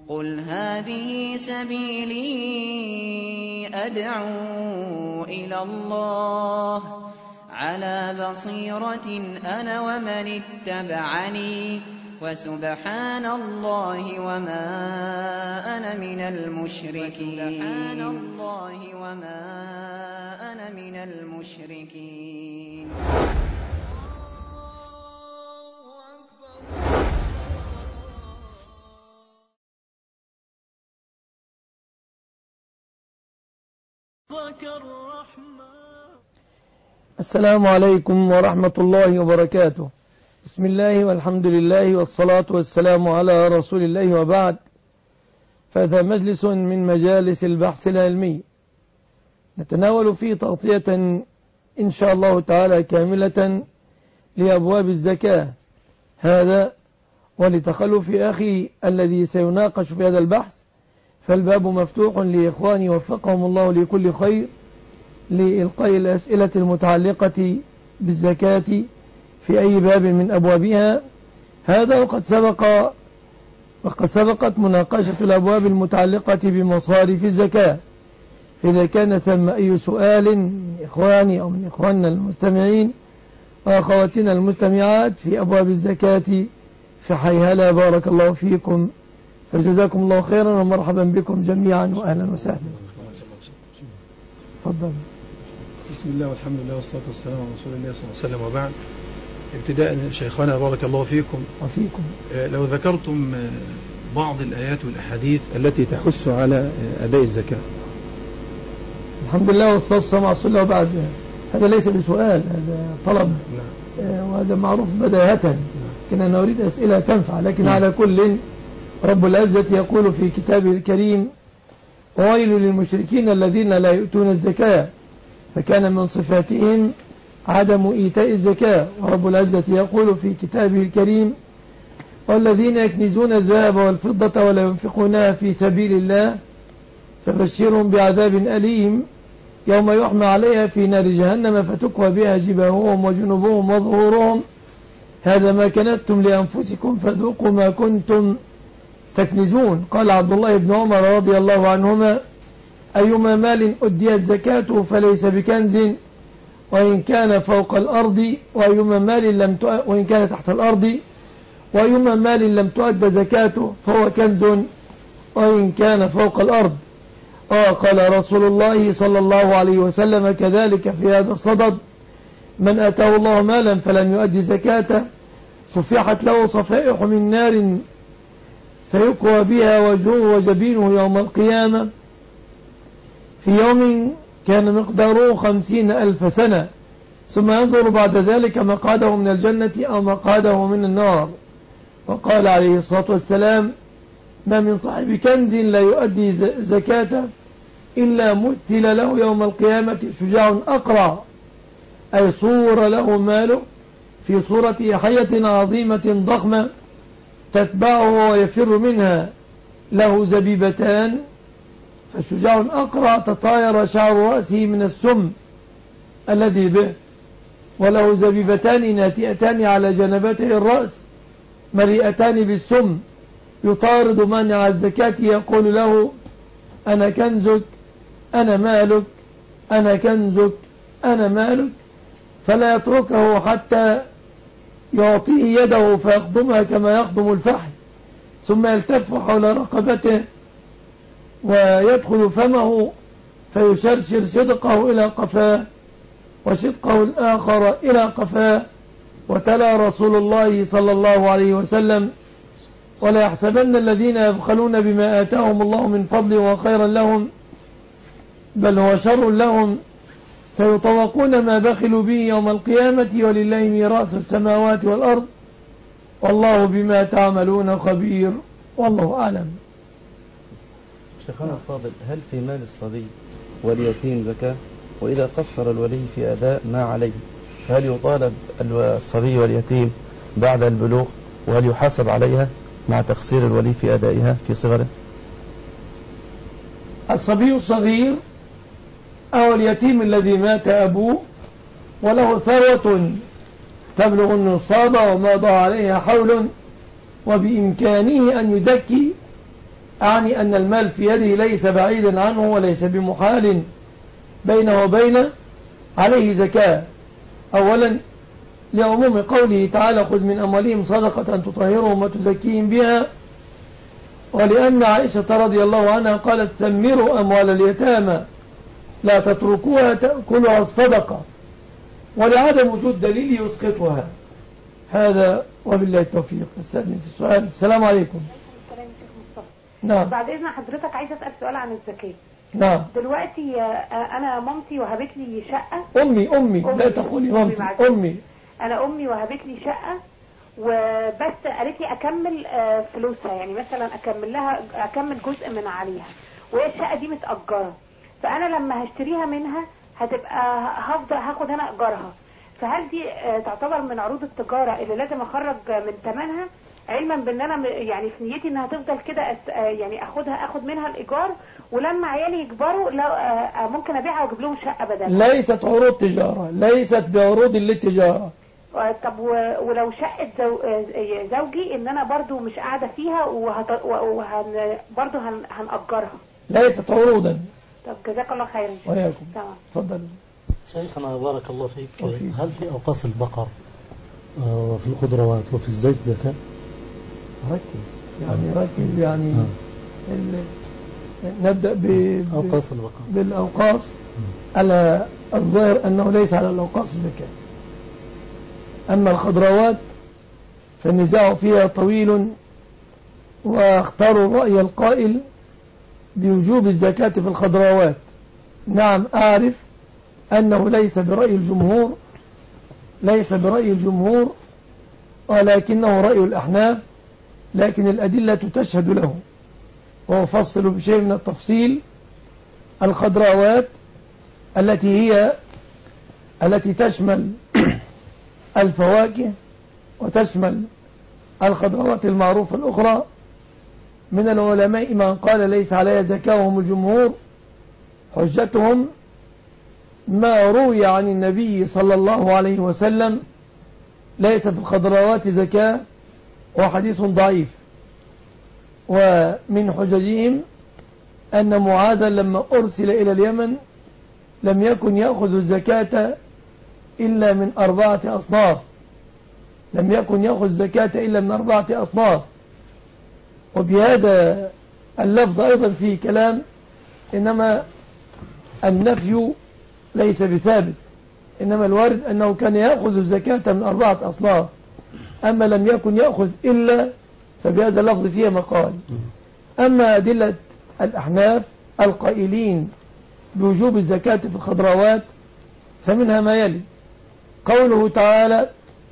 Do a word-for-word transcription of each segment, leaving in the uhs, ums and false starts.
قُلْ هَٰذِهِ سَبِيلِي أَدْعُو إِلَى اللَّهِ عَلَىٰ بَصِيرَةٍ أَنَا وَمَنِ اتَّبَعَنِي وَسُبْحَانَ اللَّهِ وَمَا أَنَا مِنَ الْمُشْرِكِينَ سُبْحَانَ اللَّهِ وَمَا أَنَا مِنَ الْمُشْرِكِينَ. السلام عليكم ورحمة الله وبركاته. بسم الله والحمد لله والصلاة والسلام على رسول الله، وبعد، فهذا مجلس من مجالس البحث العلمي نتناول فيه تغطية إن شاء الله تعالى كاملة لأبواب الزكاة، هذا ولتخلف أخي الذي سيناقش في هذا البحث، فالباب مفتوح لإخواني وفقهم الله لكل خير لإلقاء الأسئلة المتعلقة بالزكاة في أي باب من أبوابها. هذا وقد سبق وقد سبقت مناقشة الأبواب المتعلقة بمصارف الزكاة، فإذا كان ثم أي سؤال من إخواني أو من إخواننا المستمعين وأخواتنا المستمعات في أبواب الزكاة فحيهلا، بارك الله فيكم، فجزاكم الله خيرا ومرحبا بكم جميعا وأهلا وسهلا. تفضل. بسم الله والحمد لله والصلاة والسلام على رسول الله صلى الله عليه وسلم، وبعد. ابتداء شيخنا بارك الله فيكم وفيكم، لو ذكرتم بعض الآيات والأحاديث التي تحث على أداء الزكاة. الحمد لله والصلاة والسلام على رسول الله، وبعد. هذا ليس بسؤال، هذا طلب. نعم. وهذا معروف بداية. نعم. لكن أنا أريد أسئلة تنفع، لكن نعم. على كل، رب العزة يقول في كتابه الكريم: وويل للمشركين الذين لا يؤتون الزكاة، فكان من صفاتهم عدم إيتاء الزكاة. ورب العزة يقول في كتابه الكريم: والذين يكنزون الذهب والفضة ولا ينفقونها في سبيل الله فبشرهم بعذاب أليم يوم يحمى عليها في نار جهنم فتكوى بها جباههم وجنوبهم وظهورهم هذا ما كنزتم لأنفسكم فذوقوا ما كنتم تكنزون. قال عبد الله بن عمر رضي الله عنهما: أيما مال أديت زكاته فليس بكنز وإن كان فوق الأرض، وأيما مال لم تؤ... وإن كان تحت الأرض، وأيما مال لم تؤد زكاته فهو كنز وإن كان فوق الأرض. وقال رسول الله صلى الله عليه وسلم كذلك في هذا الصدد: من أتاه الله مالا فلم يؤد زكاته صفحت له صفائح من نار فيكوى بها وجهه وجبينه يوم القيامة في يوم كان مقداره خمسين ألف سنة، ثم ينظر بعد ذلك مقعده من الجنة أو مقعده من النار. وقال عليه الصلاة والسلام: ما من صاحب كنز لا يؤدي زكاته إلا مثل له يوم القيامة شجاع أقرع، أي صور له ماله في صورة حية عظيمة ضخمة تتبعه ويفر منها، له زبيبتان، فالشجاع الأقرع تطاير شعر رأسه من السم الذي به، وله زبيبتان ناتئتان على جنبته الرأس مليئتان بالسم، يطارد مانع الزكاة يقول له: أنا كنزك، أنا مالك، أنا كنزك، أنا مالك، فلا يتركه حتى يعطيه يده فيخضمها كما يخضم الفحل، ثم يلتف حول رقبته ويدخل فمه فيشرشر شدقه إلى قفاه وشدقه الآخر إلى قفاه. وتلا رسول الله صلى الله عليه وسلم: ولا يحسبن الذين يبخلون بما آتاهم الله من فضل وخيرا لهم بل هو شر لهم، سيطوقون ما بخلوا به يوم القيامة ولله ميراث السماوات والأرض والله بما تعملون خبير، والله أعلم. شيخنا الفاضل، هل في مال الصبي واليتيم زكاة؟ وإذا قصر الولي في أداء ما عليه هل يطالب الصبي واليتيم بعد البلوغ، وهل يحاسب عليها مع تقصير الولي في أدائها في صغره؟ الصبي الصغير أو اليتيم الذي مات أبوه وله ثروة تبلغ النصاب ومضى عليها حول وبإمكانه أن يزكي، أعني أن المال في يده ليس بعيدا عنه وليس بمحال بينه وبينه، عليه زكاة. أولا لعموم قوله تعالى خذ من أموالهم صدقة تطهرهم وتزكيهم بها، ولأن عائشة رضي الله عنها قالت ثمروا أموال اليتامى لا تتركوها تأكلها الصدقة، ولعدم وجود دليل يسقطها. هذا وبالله التوفيق. السادس في السؤال. السلام عليكم. السلام شيخ مصطفى. نعم. بعد إذن حضرتك عايزة أسأل سؤال عن الزكاة. نعم. دلوقتي أنا مامتي وهبت لي شقة. أمي أمي, أمي. لا تقولي مامتي. أمي, أمي. أنا أمي وهبت لي شقة وبس قالت لي أكمل فلوسها، يعني مثلا أكمل لها أكمل جزء من عليها، وهي الشقة دي متأجرة، فأنا لما هشتريها منها هتبقى هفضل هاخد أنا إيجارها، فهل دي تعتبر من عروض التجارة اللي لازم أخرج من ثمنها، علما بأن أنا يعني في نيتي إنها تفضل كده يعني أخدها أخد منها الإيجار، ولما عيالي يكبروا ممكن أبيعها وأجيب لهم شقة بدلها؟ ليست عروض تجارة، ليست بعروض للتجارة. طب ولو شقة زو... زوجي ان انا برضو مش قاعدة فيها وهت... وهن... برضو هن... هنأجرها؟ ليست عروضا. طب جزاك الله خيرا. وياكم. تمام. تفضل. شيخنا بارك الله فيك، وفيك. هل في أوقاص البقر وفي الخضروات وفي الزيت زكاة؟ ركز يعني آه. ركز يعني آه. ال... نبدأ ب... أوقاص البقر. بالأوقاص. على الظاهر أنه ليس على الأوقاص زكاة. أما الخضروات فالنزاع فيها طويل، واختاروا الرأي القائل بوجوب الزكاة في الخضروات. نعم أعرف أنه ليس برأي الجمهور ليس برأي الجمهور ولكنه رأي الأحناف، لكن الأدلة تشهد له، وأفصل بشيء من التفصيل. الخضروات التي هي التي تشمل الفواكه وتشمل الخضروات المعروفة الأخرى، من العلماء من قال ليس عليها زكاة وهم الجمهور، حجتهم ما روي عن النبي صلى الله عليه وسلم ليس في الخضروات زكاة، وحديث ضعيف. ومن حججهم أن معاذا لما أرسل إلى اليمن لم يكن يأخذ الزكاة إلا من أربعة أصناف لم يكن يأخذ زكاة إلا من أربعة أصناف. وبهذا اللفظ أيضا فيه كلام، إنما النفي ليس بثابت، إنما الوارد أنه كان يأخذ الزكاة من أربعة أصناف، أما لم يكن يأخذ إلا، فبهذا اللفظ فيه مقال. أما أدلة الأحناف القائلين بوجوب الزكاة في الخضروات فمنها ما يلي: قوله تعالى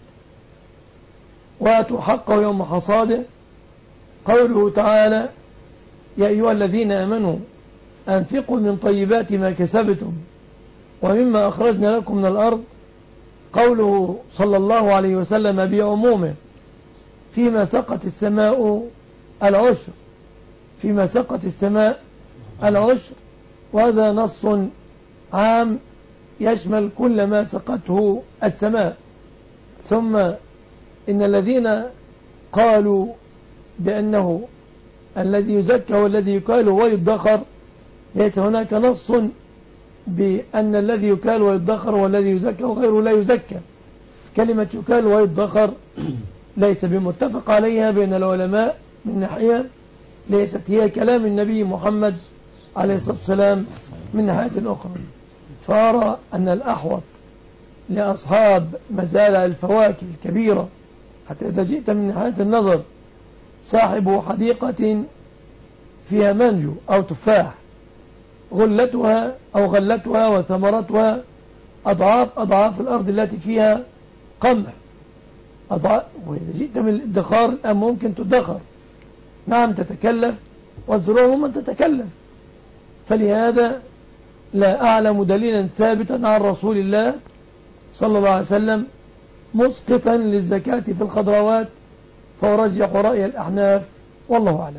وآتوا حقه يوم حصاده، قوله تعالى يا أيها الذين آمنوا أنفقوا من طيبات ما كسبتم ومما أخرجنا لكم من الأرض، قوله صلى الله عليه وسلم بعمومه فيما سقت السماء العشر فيما سقت السماء العشر وهذا نص عام يشمل كل ما سقته السماء. ثم إن الذين قالوا بأنه الذي يزكى والذي يكال ويدخر، ليس هناك نص بأن الذي يكال ويدخر والذي يزكى وغيره لا يزكى. كلمة يكال ويدخر ليس بمتفق عليها بين العلماء من ناحية، ليست هي كلام النبي محمد عليه الصلاة والسلام من ناحية أخرى. فأرى أن الأحوط لأصحاب مزارع الفواكه الكبيرة، حتى إذا جئت من ناحية النظر صاحب حديقة فيها منجو أو تفاح، غلتها أو غلتها وثمرتها أضعاف أضعاف الأرض التي فيها قمح أضعاف. وإذا جئت من الادخار الآن ممكن تدخر، نعم تتكلف، والزروع من تتكلف. فلهذا لا أعلم دليلا ثابتا عن رسول الله صلى الله عليه وسلم مسقطا للزكاة في الخضروات، فأرجح رأي الأحناف والله أعلم.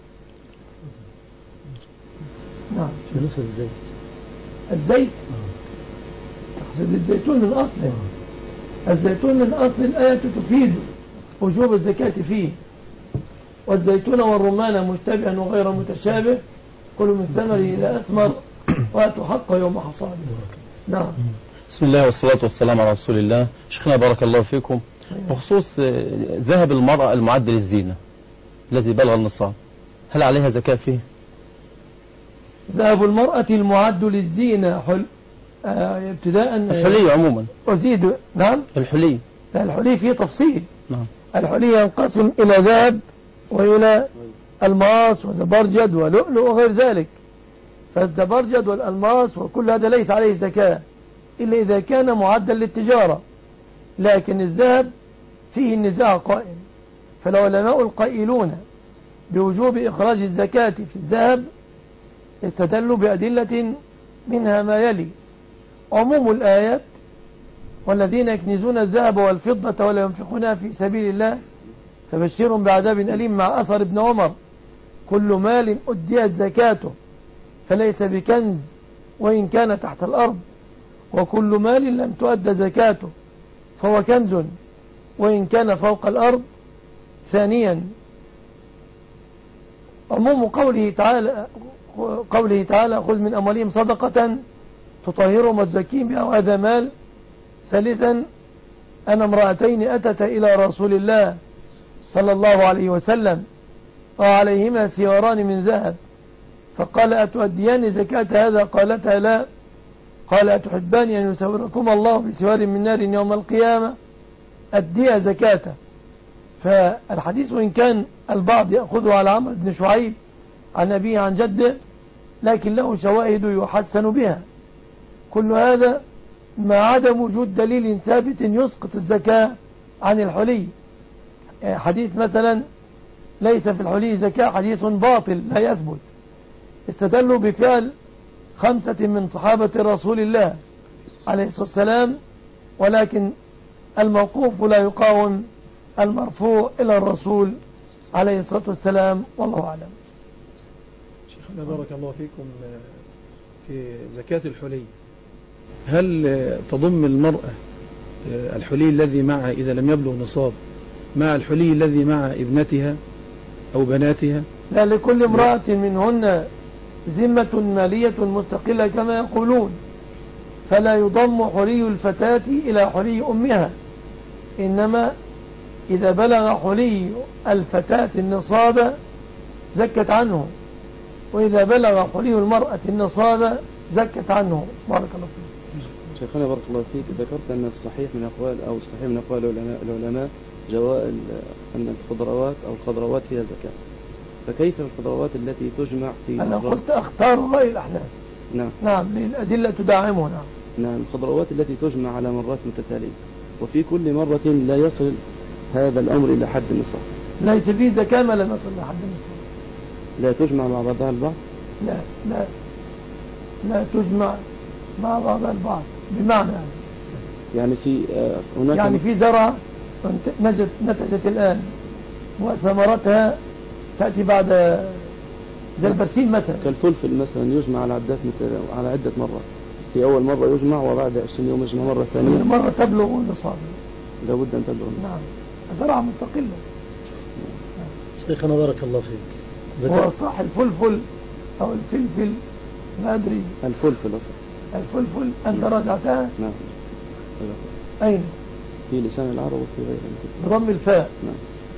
نعم. بالنسبة للزيت، الزيت تقصد الزيتون من أصله. الزيتون من أصل الآية تفيد وجوب الزكاة فيه، والزيتون والرمان مشتبها وغير متشابه كلوا من ثمره إذا أثمر وآتوا حقه يوم حصاده. نعم. بسم الله والصلاة والسلام على رسول الله. شيخنا بارك الله فيكم، بخصوص ذهب المرأة المعد للزينة الذي بلغ النصاب، هل عليها زكاة فيه؟ ذهب المرأة المعد للزينة حل... آه ابتداء الحلي عموما أزيد. نعم الحلي. لا، الحلي فيه تفصيل. نعم. الحلي ينقسم إلى ذهب وإلى الماس وزبرجد ولؤلؤ وغير ذلك. فالزبرجد والألماس وكل هذا ليس عليه زكاة إلا إذا كان معدا للتجارة، لكن الذهب فيه النزاع قائم. فالعلماء القائلون بوجوب إخراج الزكاة في الذهب استدلوا بأدلة منها ما يلي: عموم الآيات والذين يكنزون الذهب والفضة ولا ينفقونها في سبيل الله فبشرهم بعذاب أليم، مع أثر ابن عمر: كل مال أديت زكاته فليس بكنز وإن كان تحت الأرض، وكل مال لم تؤد زكاته فهو كنز وإن كان فوق الأرض. ثانيا، عموم قوله تعالى قوله تعالى خذ من أموالهم صدقة تطهرهم وتزكيهم بها وهذا مال. ثالثا، أن امرأتين أتتا إلى رسول الله صلى الله عليه وسلم وعليهما سواران من ذهب فقال أتؤديان زكاة هذا؟ قالتا لا. قال أتحبان أن يسوركم الله بسوار من نار يوم القيامة؟ أديها زكاته. فالحديث وإن كان البعض يأخذه على عمرو بن شعيب عن أبيه عن جده لكن له شواهد يحسن بها. كل هذا مع عدم وجود دليل ثابت يسقط الزكاة عن الحلي. حديث مثلا ليس في الحلي زكاة حديث باطل لا يثبت. استدلوا بفعل خمسة من صحابة رسول الله عليه الصلاة والسلام، ولكن الموقوف لا يقاوم المرفوع إلى الرسول عليه الصلاة والسلام، والله أعلم. شيخنا بارك الله فيكم، في زكاة الحلي هل تضم المرأة الحلي الذي معها إذا لم يبلغ نصاب مع الحلي الذي مع ابنتها أو بناتها؟ لا، لكل امرأة منهن ذمة مالية مستقلة كما يقولون، فلا يضم حلي الفتاة إلى حلي أمها، إنما إذا بلغ حلي الفتاة النصاب زكت عنه، وإذا بلغ حلي المرأة النصاب زكت عنه. بارك الله فيك. شيخنا بارك الله فيك، ذكرت أن الصحيح من أقوال أو الصحيح من أقوال العلماء, العلماء جواء أن الخضروات أو الخضروات فيها زكاة، فكيف الخضروات التي تجمع في أنا قلت أختار رأي الأحناف. نعم نعم، الأدلة تدعمه. نعم نعم الخضروات التي تجمع على مرات متتالية وفي كل مرة لا يصل هذا الأمر إلى حد النصاب، ليس فيه زكاة ما لا نصل إلى حد النصاب. لا تجمع مع بعضها البعض؟ لا لا لا تجمع مع بعضها البعض. بمعنى يعني في هناك يعني في زرع نتجت, نتجت الآن وثمرتها تأتي بعد زي البرسيم مثلا. كالفلفل مثلا يجمع على عدة على عدة مرات، في أول مرة يجمع وبعد عشرين يوم يجمع مرة ثانية، مرة تبلغ النصاب. لابد أن تبلغ النصاب. نعم، زرعة مستقلة. شيخنا بارك الله فيك، هو صح الفلفل أو الفلفل ما أدري. الفلفل أصح. الفلفل أنت راجعتها؟ نعم. أين؟ في لسان العرب وفي غيره. بضم الفاء. نعم.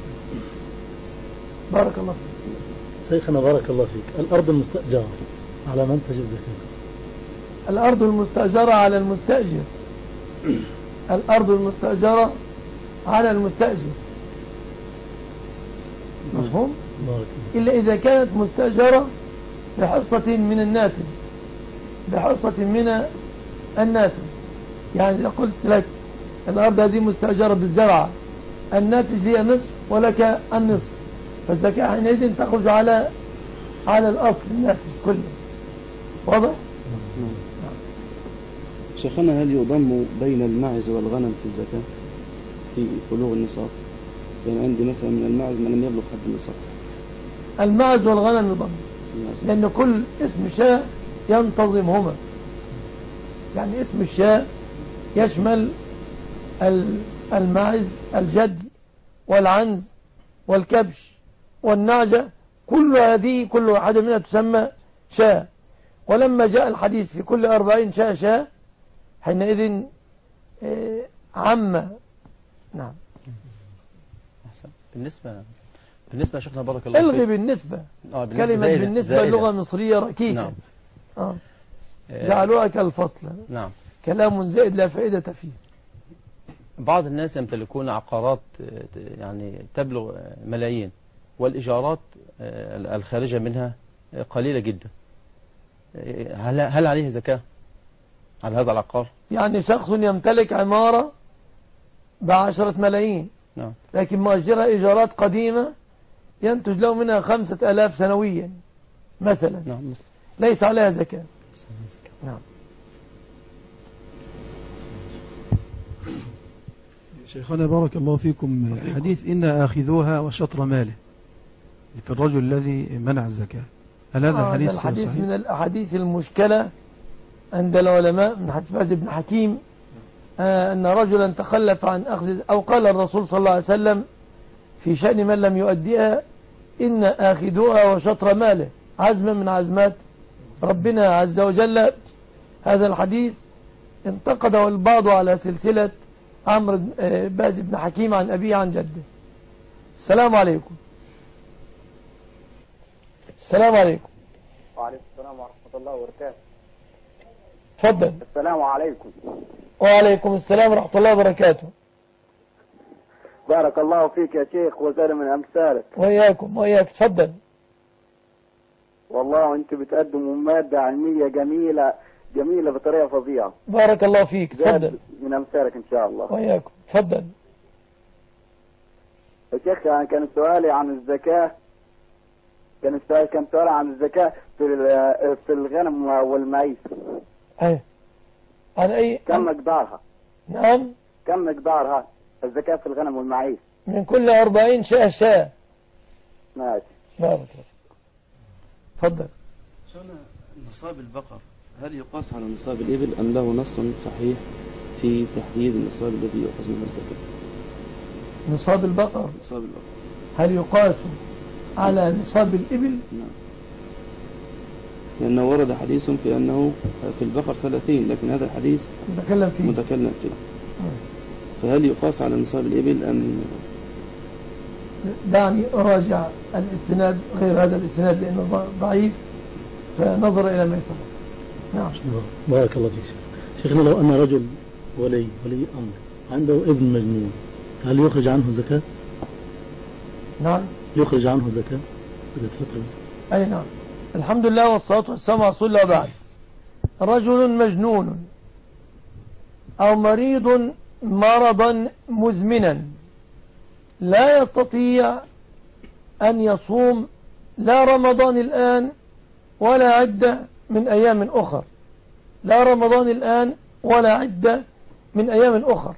بارك الله فيك. شيخنا بارك الله فيك، الأرض المستأجرة على من تجب زكاة؟ الأرض المستأجرة على المستأجر. الأرض المستأجرة على المستأجر. مفهوم؟ بارك الله. إلا إذا كانت مستأجرة بحصة من الناتج، بحصة من الناتج. يعني إذا قلت لك الأرض هذه مستأجرة بالزرع، الناتج هي نصف ولك النصف، فالزكاة حينئذ تخرج على على الأصل الناتج كله. واضح؟ شيخنا هل يضم بين الماعز والغنم في الزكاة في بلوغ النصاب؟ يعني عندي مثلا من الماعز من لم يبلغ حد النصاب. الماعز والغنم يضم، لأن كل اسم شاة ينتظمهما. يعني اسم الشاة يشمل الماعز الجدي والعنز والكبش والنعجة، كل هذه كل واحدة منها تسمى شاة. ولما جاء الحديث في كل أربعين شاة شاة حينئذ عم. نعم. أحسن. بالنسبة بالنسبة شيخنا بارك الله الغي فيك. بالنسبة آه بالنسبة كلمة زائدة. بالنسبة زائدة. لغة مصرية ركيكة. نعم. آه. جعلوها كالفصل. نعم. كلام زائد لا فائدة فيه. بعض الناس يمتلكون عقارات يعني تبلغ ملايين، والإيجارات الخارجة منها قليلة جدا، هل هل عليه زكاة على هذا العقار؟ يعني شخص يمتلك عمارة بعشرة ملايين، نعم، لكن مؤجرها إيجارات قديمة ينتج له منها خمسة آلاف سنويا مثلا، نعم، ليس عليها زكاة. نعم. شيخنا بارك الله فيكم، حديث إن آخذوها وشطر ماله في الرجل الذي منع الزكاة، هل هذا آه الحديث الحديث صحيح؟ من الأحاديث المشكلة عند العلماء من حديث باز بن حكيم آه أن رجلا تخلف عن أخذ، أو قال الرسول صلى الله عليه وسلم في شأن من لم يؤديها إن آخذوها وشطر ماله، عزمة من عزمات ربنا عز وجل. هذا الحديث انتقده البعض على سلسلة عمرو باز بن حكيم عن أبيه عن جده. السلام عليكم. السلام عليكم. وعليكم السلام ورحمة الله وبركاته. تفضل. السلام عليكم. وعليكم السلام ورحمة الله وبركاته. بارك الله فيك يا شيخ وزاد من أمثالك. وإياكم وإياك. تفضل. والله أنت بتقدموا مادة علمية جميلة جميلة بطريقة فظيعة. بارك الله فيك. تفضل. من أمثالك إن شاء الله. وإياكم. تفضل. يا شيخ يعني كان سؤالي عن الزكاة، كان السؤال كان سؤال عن الزكاة في في الغنم والمعيز. أي. عن أي؟ كم مقدارها؟ نعم. كم مقدارها الزكاة في الغنم والمعيز؟ من كل أربعين شاة شاة. ماشي. بارك الله. تفضل. نصاب البقر هل يقاس على نصاب الإبل أم له نص صحيح في تحديد النصاب الذي يؤخذ منه الزكاة؟ نصاب البقر نصاب البقر هل يقاس على نصاب الإبل؟ نعم، لأنه ورد حديث في أنه في البقر ثلاثين، لكن هذا الحديث متكلم فيه متكلم فيه. فهل يقاس على نصاب الإبل أم؟ دعني أراجع الاستناد غير هذا الاستناد لأنه ضعيف، فنظر إلى ما يسمى. نعم. بارك الله فيك شيخنا. لو أن رجل ولي ولي أمر عنده ابن مجنون، هل يخرج عنه زكاة؟ نعم. يخرج عنه زكاة إذا فترة مثلا؟ أي نعم. الحمد لله والصلاة والسلام على رسول الله. بعد، رجل مجنون أو مريض مرضا مزمنا لا يستطيع أن يصوم لا رمضان الآن ولا عدة من أيام أخر، لا رمضان الآن ولا عدة من أيام أخر،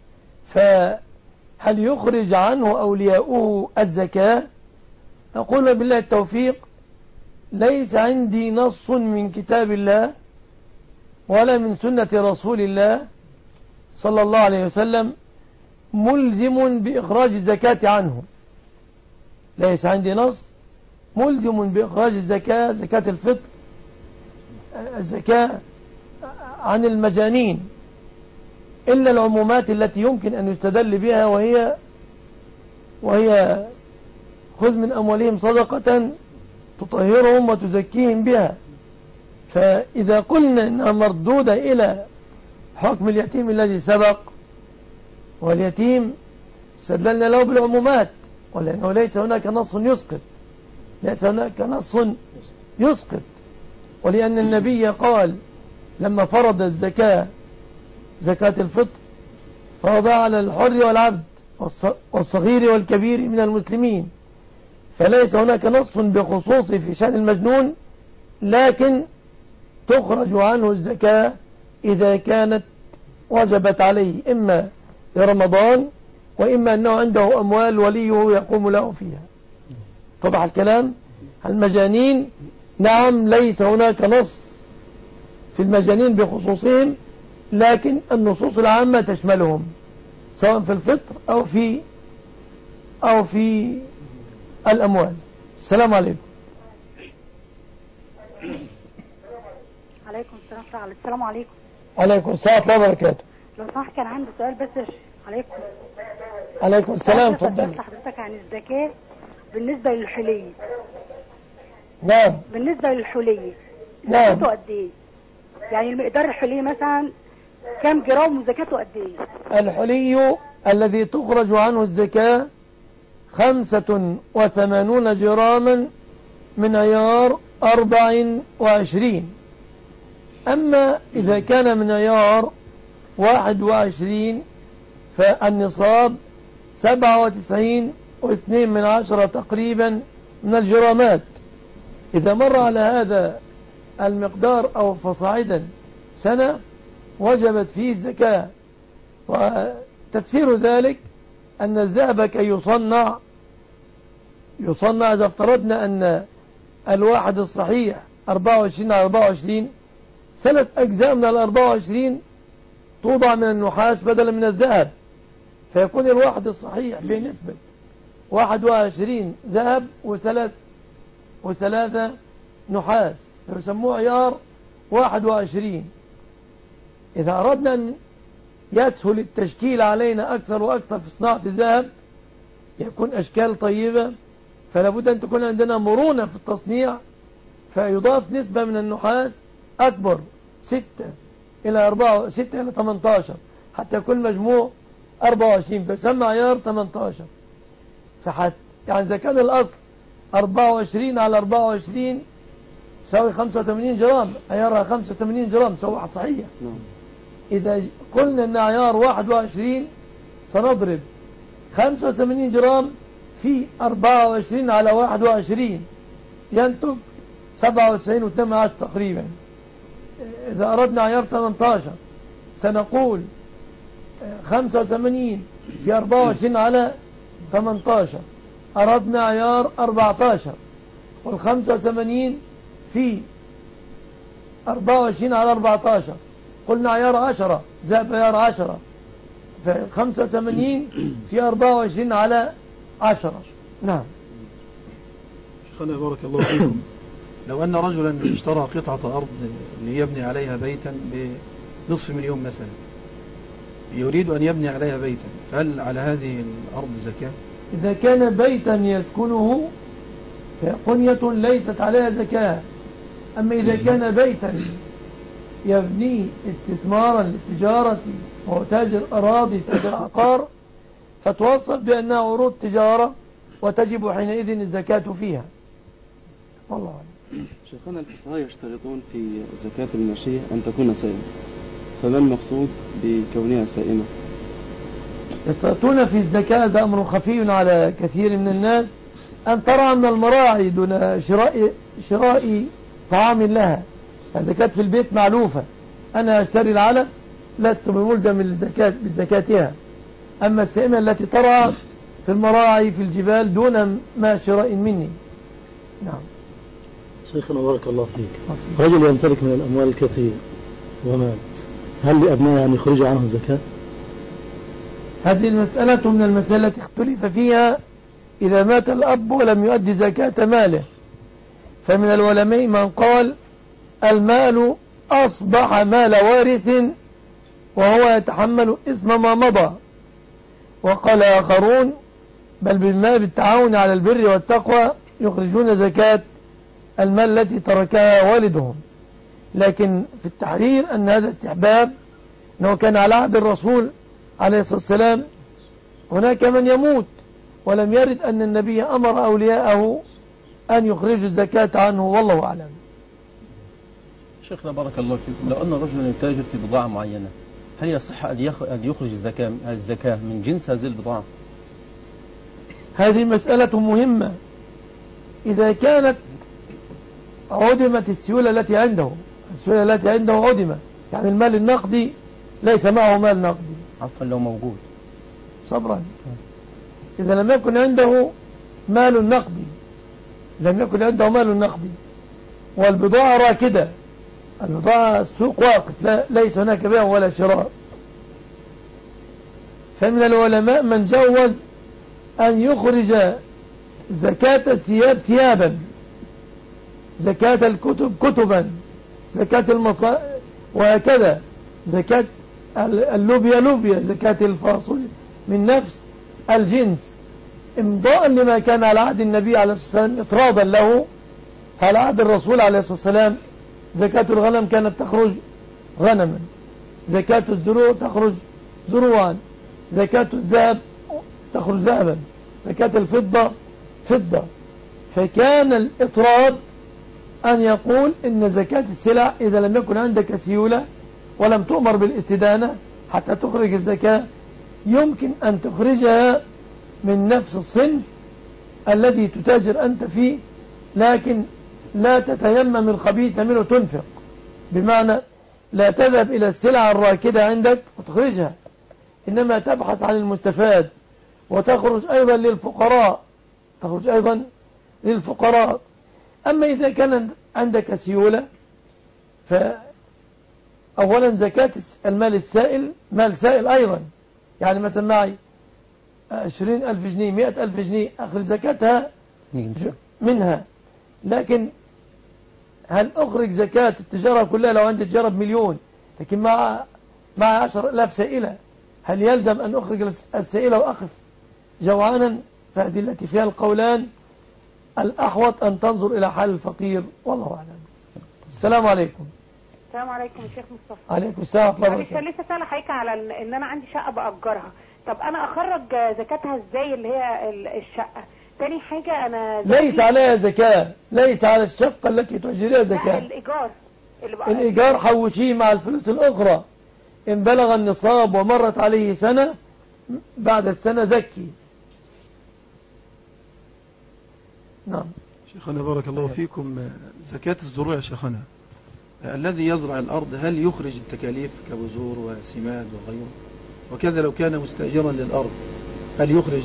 فهل يخرج عنه أولياؤه الزكاة؟ نقول بالله التوفيق، ليس عندي نص من كتاب الله ولا من سنة رسول الله صلى الله عليه وسلم ملزم بإخراج الزكاة عنه. ليس عندي نص ملزم بإخراج الزكاة، زكاة الفطر، الزكاة عن المجانين، إلا العمومات التي يمكن أن يستدل بها، وهي وهي خذ من أموالهم صدقة تطهرهم وتزكيهم بها. فإذا قلنا أنها مردودة إلى حكم اليتيم الذي سبق، واليتيم استدللنا له بالعمومات، ولأنه ليس هناك نص يسقط، ليس هناك نص يسقط، ولأن النبي قال لما فرض الزكاة زكاة الفطر فرضها على الحر والعبد والصغير والكبير من المسلمين، فليس هناك نص بخصوصه في شأن المجنون، لكن تخرج عنه الزكاة إذا كانت وجبت عليه إما لرمضان وإما أنه عنده أموال وليه يقوم له فيها. طبعا الكلام. المجانين نعم ليس هناك نص في المجانين بخصوصهم، لكن النصوص العامة تشملهم سواء في الفطر أو في أو في الأموال. السلام عليكم. عليكم السلام ورحمة الله. السلام عليكم. عليكم السلام ورحمة الله وبركاته. لو صح كان عندي سؤال بس. عليكم. عليكم السلام. اتفضل. حضرتك عن الزكاة بالنسبة للحلي. نعم. بالنسبة للحلي. نعم. زكاته قد ايه؟ يعني المقدار الحلي مثلا كم جرام وزكاته قد ايه؟ الحلي الذي تخرج عنه الزكاة خمسة وثمانون جراما من عيار أربع وعشرين. أما إذا كان من عيار واحد وعشرين فالنصاب سبعة وتسعين واثنين من عشرة تقريبا من الجرامات. إذا مر على هذا المقدار أو فصاعدا سنة وجبت فيه الزكاة. وتفسير ذلك أن الذهب كي يصنع يصنع إذا افترضنا أن الواحد الصحيح أربعة وعشرين على أربعة وعشرين، ثلاث أجزاء من الأربعة وعشرين توضع من النحاس بدلا من الذهب، فيكون الواحد الصحيح بنسبة واحد وعشرين ذهب وثلاث وثلاثة نحاس، فيسموه عيار واحد وعشرين. إذا أردنا أن يسهل التشكيل علينا أكثر وأكثر في صناعة الذهب يكون أشكال طيبة، فلا بد أن تكون عندنا مرونة في التصنيع، فيضاف نسبة من النحاس أكبر ستة إلى أربعة ستة إلى ثمانية عشر حتى يكون مجموع أربعة وعشرين، فيسمى عيار ثمانية عشر. فحتى يعني إذا كان الأصل أربعة وعشرين على أربعة وعشرين تساوي خمسة وثمانين جرام، عيارها خمسة وثمانين جرام تساوي واحد صحيح. إذا قلنا أن عيار واحد وعشرين سنضرب خمسة وثمانين جرام في أربعة وعشرين على واحد وعشرين ينتج سبعة وتسعين واثنين عشر تقريبا. إذا أردنا عيار ثمانية عشر سنقول خمسة وثمانين في أربعة وعشرين على ثمانية عشر. أردنا عيار أربعة عشر والخمسة وثمانين في أربعة وعشرين على أربعة عشر قلنا عيار عشرة زائد عيار عشرة، فخمسة وثمانين في أربعة وعشرين على عشرة. نعم. شيخنا بارك الله فيكم، لو أن رجلا اشترى قطعة أرض ليبني عليها بيتا بنصف مليون مثلا، يريد أن يبني عليها بيتا، هل على هذه الأرض زكاة؟ إذا كان بيتا يسكنه فقنية ليست عليها زكاة. أما إذا كان بيتا يبني استثمارا للتجارة وهو تاجر أراضي تاجر عقار فتوصف بأنها عروض تجارة وتجب حينئذ الزكاة فيها. والله أعلم. شيخنا الفقهاء يشترطون في زكاة الماشية أن تكون سائمة، فما المقصود بكونها سائمة؟ يشترطون في الزكاة، ده أمر خفي على كثير من الناس، أن ترى من المراعي دون شراء شراء طعام لها. الزكاة في البيت معلوفة، أنا أشتري العلف لست بملزم الزكاة بزكاتها. أما السائمة التي ترى في المراعي في الجبال دون ما شراء مني. نعم. شيخنا بارك الله فيك، رجل يمتلك من الأموال الكثير ومات، هل لأبنائه أن يخرج عنه الزكاة؟ هذه المسألة من المسألة التي اختلف فيها إذا مات الأب ولم يؤدي زكاة ماله. فمن العلماء من قال المال أصبح مال وارث وهو يتحمل إثم ما مضى، وقال آخرون بل بالمال بالتعاون على البر والتقوى يخرجون زكاة المال التي تركها والدهم. لكن في التحرير أن هذا استحباب، أنه كان على عهد الرسول عليه الصلاة والسلام هناك من يموت ولم يرد أن النبي أمر أولياءه أن يخرجوا الزكاة عنه، والله أعلم. شيخنا بارك الله فيكم، لو أن رجلا يتاجر في بضاعة معينة هل يصح أن يخرج الزكاة الزكاة من جنس هذه البضاعة؟ هذه مسألة مهمة. إذا كانت عدمت السيولة التي عنده، السيولة التي عنده عدمت، يعني المال النقدي ليس معه مال نقدي، عفوا لو موجود صبرا، إذا لم يكن عنده مال نقدي لم يكن عنده مال نقدي والبضاعة راكدة، البضاعة السوق واقف، لا ليس هناك بيع ولا شراء، فمن العلماء من جوز أن يخرج زكاة الثياب ثيابا، زكاة الكتب كتبا، زكاة المصائب، وهكذا زكاة اللوبيا لوبيا، زكاة الفاصل من نفس الجنس، امضاء لما كان على عهد النبي عليه الصلاة والسلام اطرادا له. على عهد الرسول عليه الصلاة والسلام زكاة الغنم كانت تخرج غنما، زكاة الزروع تخرج زروعا، زكاة الذهب تخرج ذهبا، زكاة الفضة فضة. فكان الإطراد أن يقول إن زكاة السلع إذا لم يكن عندك سيولة ولم تؤمر بالاستدانة حتى تخرج الزكاة، يمكن أن تخرجها من نفس الصنف الذي تتاجر أنت فيه، لكن لا تتيمم الخبيث منه تنفق، بمعنى لا تذهب إلى السلع الراكدة عندك وتخرجها، إنما تبحث عن المستفاد وتخرج أيضا للفقراء، تخرج أيضا للفقراء. أما إذا كان عندك سيولة، فأولا زكاة المال السائل مال سائل أيضا، يعني مثلا معي عشرين ألف جنيه مئة ألف جنيه أخرج زكاتها منها، لكن هل أخرج زكاة التجارة كلها لو عندي تجارة بمليون لكن مع مع عشر ألاف سائلة، هل يلزم أن أخرج السائلة وأخف جوعانا؟ فهذه التي فيها القولان، الأحوط أن تنظر إلى حال الفقير، والله أعلم. السلام عليكم. السلام عليكم الشيخ مصطفى. عليكم السلام ورحمة الله وبركاته. لسه سأل حضرتك على ان انا عندي شقة بأجرها، طب انا اخرج زكاتها ازاي اللي هي الشقة؟ تاني حاجة انا ليس عليها زكاة، ليس على الشقة التي تؤجرها زكاة. الإيجار الإيجار حوشيه مع الفلوس الأخرى، إن بلغ النصاب ومرت عليه سنة بعد السنة زكي. نعم. شيخنا بارك الله فيكم، زكاة الزروع يا شيخنا، الذي يزرع الأرض هل يخرج التكاليف كبذور وسماد وغيره؟ وكذا لو كان مستأجرا للأرض هل يخرج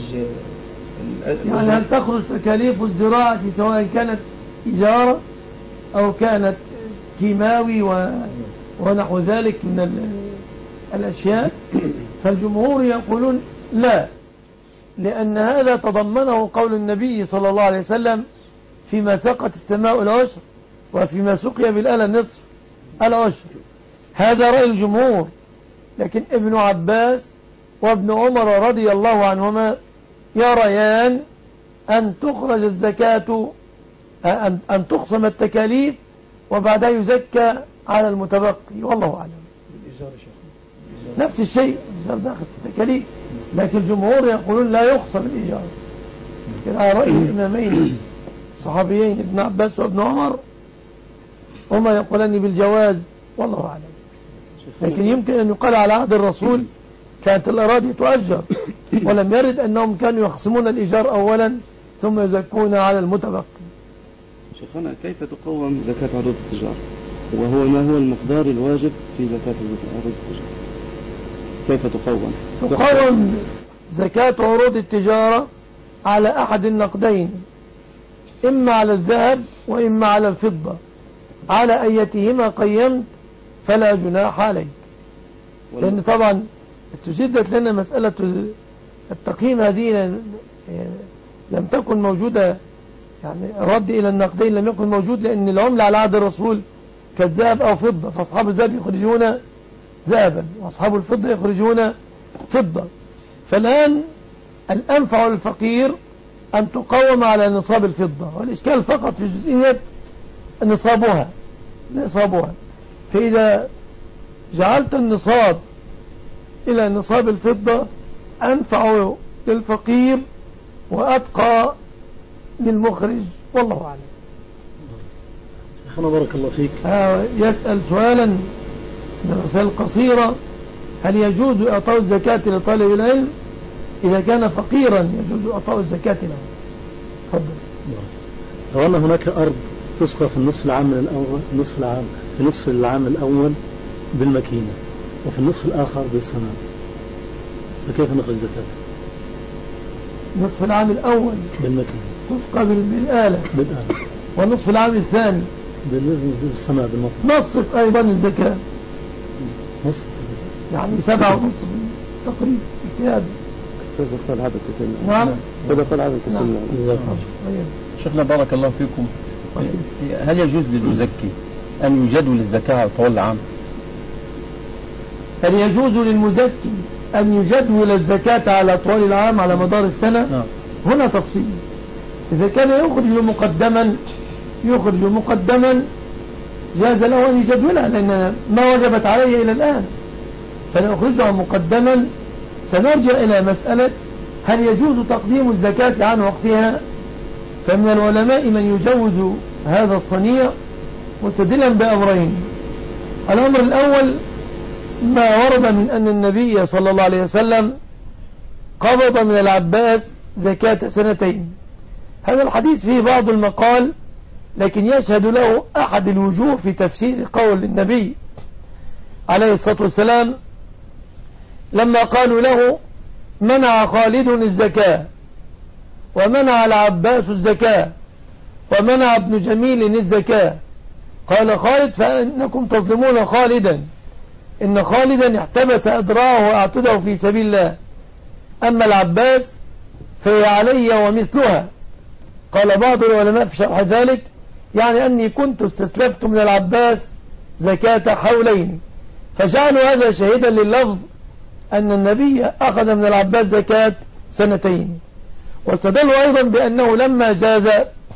يعني هل تخرج تكاليف الزراعة سواء كانت إجارة أو كانت كيماوي و... ونحو ذلك من الأشياء؟ فالجمهور يقولون لا، لأن هذا تضمنه قول النبي صلى الله عليه وسلم فيما سقت السماء العشر وفيما سقي بالآلة النصف العشر. هذا رأي الجمهور، لكن ابن عباس وابن عمر رضي الله عنهما يريان أن تخرج الزكاة، أن, أن تقسم التكاليف وبعدها يزكى على المتبقي، والله أعلم. نفس الشيء الإيجار داخل في التكاليف، لكن الجمهور يقولون لا يقسم الإيجار. كده رأي الإمامين الصحابيين ابن عباس وابن عمر هما يقولان بالجواز، والله أعلم. لكن يمكن أن يقال على عهد الرسول كانت الأراضي تؤجر، ولم يرد أنهم كانوا يخصمون الإيجار أولا ثم يزكون على المتبقي. شيخنا كيف تقوم زكاة عروض التجارة، وهو ما هو المقدار الواجب في زكاة عروض التجارة؟ كيف تقوم؟ تقوم زكاة عروض التجارة على أحد النقدين، إما على الذهب وإما على الفضة، على أيتهما قيمت فلا جناح عليك. لأن طبعا استجدت لنا مسألة التقييم هذه لم تكن موجودة، يعني الرد إلى النقدين لم يكن موجود، لأن العملة على عهد الرسول كالذهب أو فضة، فأصحاب الذهب يخرجون ذهبا وأصحاب الفضة يخرجون فضة. فالآن الأنفع للفقير أن تقوم على نصاب الفضة، والإشكال فقط في جزئية نصابها نصابها فإذا جعلت النصاب إلى نصاب الفضة أنفع للفقير وأتقى للمخرج، والله أعلم. شيخنا بارك الله فيك. آه يسأل سؤالا من رسالة قصيرة: هل يجوز إعطاء الزكاة لطالب العلم إذا كان فقيرا؟ يجوز إعطاء الزكاة له. تفضل. لو أن هناك أرض تسقى في النصف العام الأول النصف العام في نصف العام الأول بالمكينة وفي النصف الآخر بالسماء، فكيف نخرج الزكاة؟ نصف العام الأول بالمكينة تسقى بالآلة بالآلة والنصف العام الثاني بالسماء بالمطر، نصف أيضا الزكاة، نصف يعني سبعة ونصف تقريبا اجتهاد. كذا قال عدد كتير. نعم كذا قال عدد كتير. نعم. شيخنا بارك الله فيكم، هل يجوز للمزكي أن يجدول الزكاة على طول العام؟ هل يجوز للمزكي أن يجدول الزكاة على طول العام على مدار السنة؟ نعم. هنا تفصيل. إذا كان يخرج مقدما يخرج مقدما جاز له أن يجدولها، لأن ما وجبت عليه إلى الآن، فنخرجها مقدما. سنرجع إلى مسألة هل يجوز تقديم الزكاة عن وقتها. فمن العلماء من يجوز هذا الصنيع مستدلا بأمرين. الأمر الأول ما ورد من أن النبي صلى الله عليه وسلم قبض من العباس زكاة سنتين. هذا الحديث فيه بعض المقال، لكن يشهد له أحد الوجوه في تفسير قول النبي عليه الصلاة والسلام لما قالوا له منع خالد الزكاة ومنع العباس الزكاة ومنع ابن جميل الزكاة، قال خالد فإنكم تظلمون خالدا، إن خالدا احتبس أدراعه وأعتده في سبيل الله، أما العباس فهي علي ومثلها. قال بعض العلماء في شرح ذلك يعني أني كنت استسلفت من العباس زكاة حولين، فجعلوا هذا شهيدا لللفظ أن النبي أخذ من العباس زكاة سنتين. واستدلوا أيضا بأنه لما جاز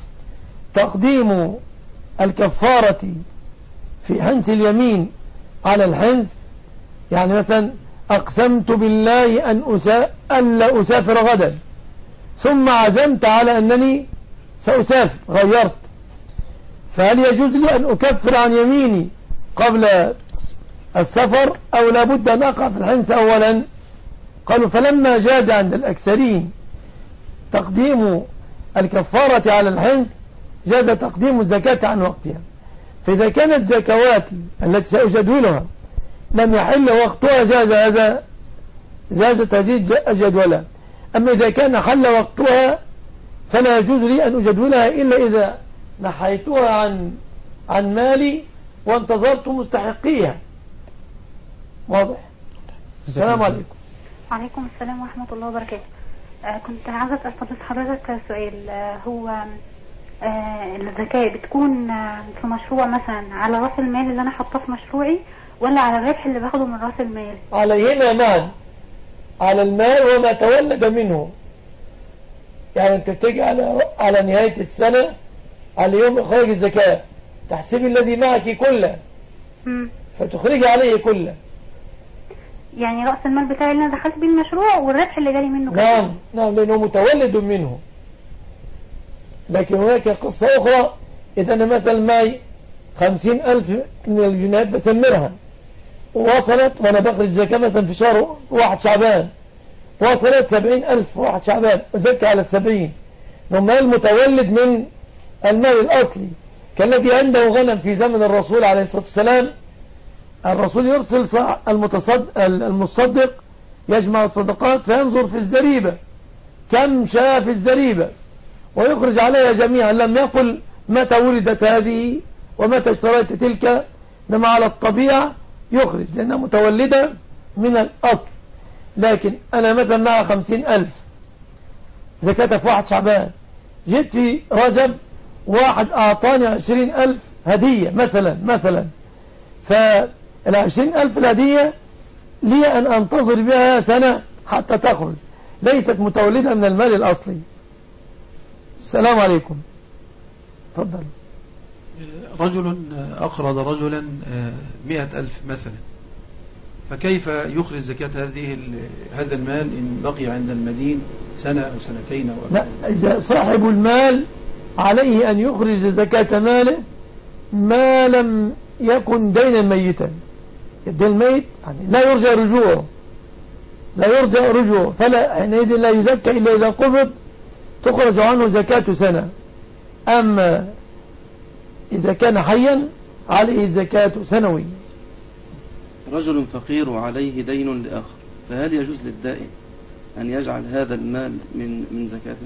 تقديم الكفارة في حنث اليمين على الحنث، يعني مثلا أقسمت بالله أن, أسا... أن لا أسافر غدا، ثم عزمت على أنني سأسافر غيرت، فهل يجوز لي أن أكفر عن يميني قبل السفر أو لابد أن أقع في الحنث أولا؟ قالوا فلما جاز عند الأكثرين تقديم الكفارة على الحنث جاز تقديم الزكاة عن وقتها. فإذا كانت زكواتي التي سأجدولها لم يحل وقتها جاز هذا، جازت هذه الجدولة. أما إذا كان حل وقتها فلا يجوز لي أن أجدولها إلا إذا نحيتها عن عن مالي وانتظرت مستحقيها. واضح؟ السلام عليكم. وعليكم السلام ورحمة الله وبركاته. آه كنت عايزة أسأل حضرتك سؤال. آه هو آه الزكاة بتكون آه في مشروع مثلا على رأس المال اللي أنا حاطاه في مشروعي، ولا على الربح اللي باخده من رأس المال؟ عليهما معا، على المال وما تولد منه. يعني أنت تيجي على على نهاية السنة على يوم إخراج الزكاة تحسبي الذي معك كله فتخرج عليه كله. يعني رأس المال بتاعي اللي أنا دخلت بيه المشروع والربح اللي جالي منه. نعم نعم لأنه متولد منه. لكن هناك قصة أخرى، إذا أنا مثلا معي خمسين ألف من الجنيهات بثمرها ووصلت وأنا بخرج الزكاة مثلا في شهر واحد شعبان وصلت سبعين ألف في واحد شعبان وزكى على السبعين، نما المتولد من المال الأصلي كالذي عنده غنم في زمن الرسول عليه الصلاة والسلام. الرسول يرسل المصدق يجمع الصدقات فينظر في الزريبة كم شاء في الزريبة ويخرج عليها جميعا، لم يقل متى ولدت هذه ومتى اشتريت تلك، لما على الطبيعة يخرج لأنها متولدة من الأصل. لكن أنا مثلا مع خمسين ألف زكاة في واحد شعبان، جيت في رجب واحد أعطاني عشرين ألف هدية مثلا مثلا فالعشرين ألف الهدية لي أن أنتظر بها سنة حتى تخرج، ليست متولدة من المال الأصلي. السلام عليكم. تفضل. رجل أقرض رجلا مئة ألف مثلا، فكيف يخرج زكاة هذه هذا المال إن بقي عند المدين سنة أو سنتين أو لا، إذا صاحب المال عليه أن يخرج زكاة ماله ما لم يكن دينا ميتا. الدين الميت يعني لا يرجى رجوعه لا يرجى رجوعه فلا حينئذ لا يزكى إلا إذا قبض تخرج عنه زكاة سنة. أما إذا كان حيا عليه زكاة سنوي. رجل فقير وعليه دين لآخر، فهل يجوز للدائن أن يجعل هذا المال من من زكاته؟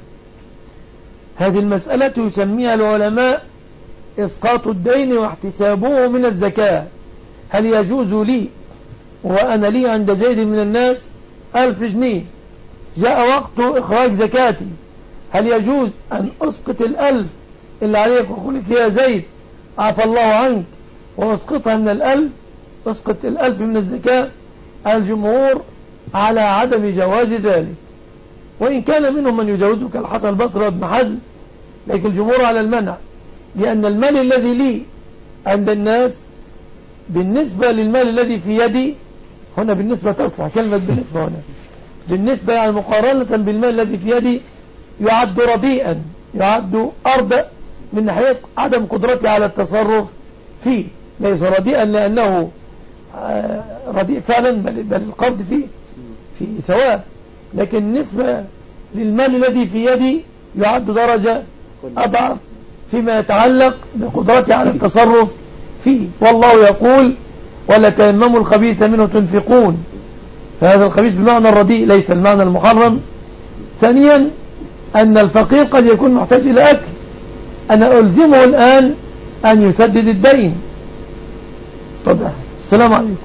هذه المسألة يسميها العلماء إسقاط الدين واحتسابه من الزكاة. هل يجوز لي وأنا لي عند زيد من الناس ألف جنيه جاء وقت إخراج زكاتي، هل يجوز أن أسقط الألف اللي عليك وأقول لك يا زيد عفى الله عنك وأسقطها من الألف، أسقط الألف من الزكاة؟ الجمهور على عدم جواز ذلك، وإن كان منهم من يجوزه كالحسن البصري وابن حزم، لكن الجمهور على المنع، لأن المال الذي لي عند الناس بالنسبة للمال الذي في يدي هنا، بالنسبة تصلح كلمة بالنسبة هنا، بالنسبة يعني مقارنة بالمال الذي في يدي يعد رديئا، يعد أربع من ناحية عدم قدرتي على التصرف فيه، ليس رديئا لأنه رديء فعلا، بل القبض فيه في ثواب، لكن بالنسبة للمال الذي في يدي يعد درجة أضعف فيما يتعلق بقدرتي على التصرف فيه. والله يقول ولا تيمموا الخبيث منه تنفقون، فهذا الخبيث بمعنى الرديء ليس المعنى المحرم. ثانيا أن الفقير قد يكون محتاج إلى أكل، أنا ألزمه الآن أن يسدد الدين. طبعا. السلام عليكم.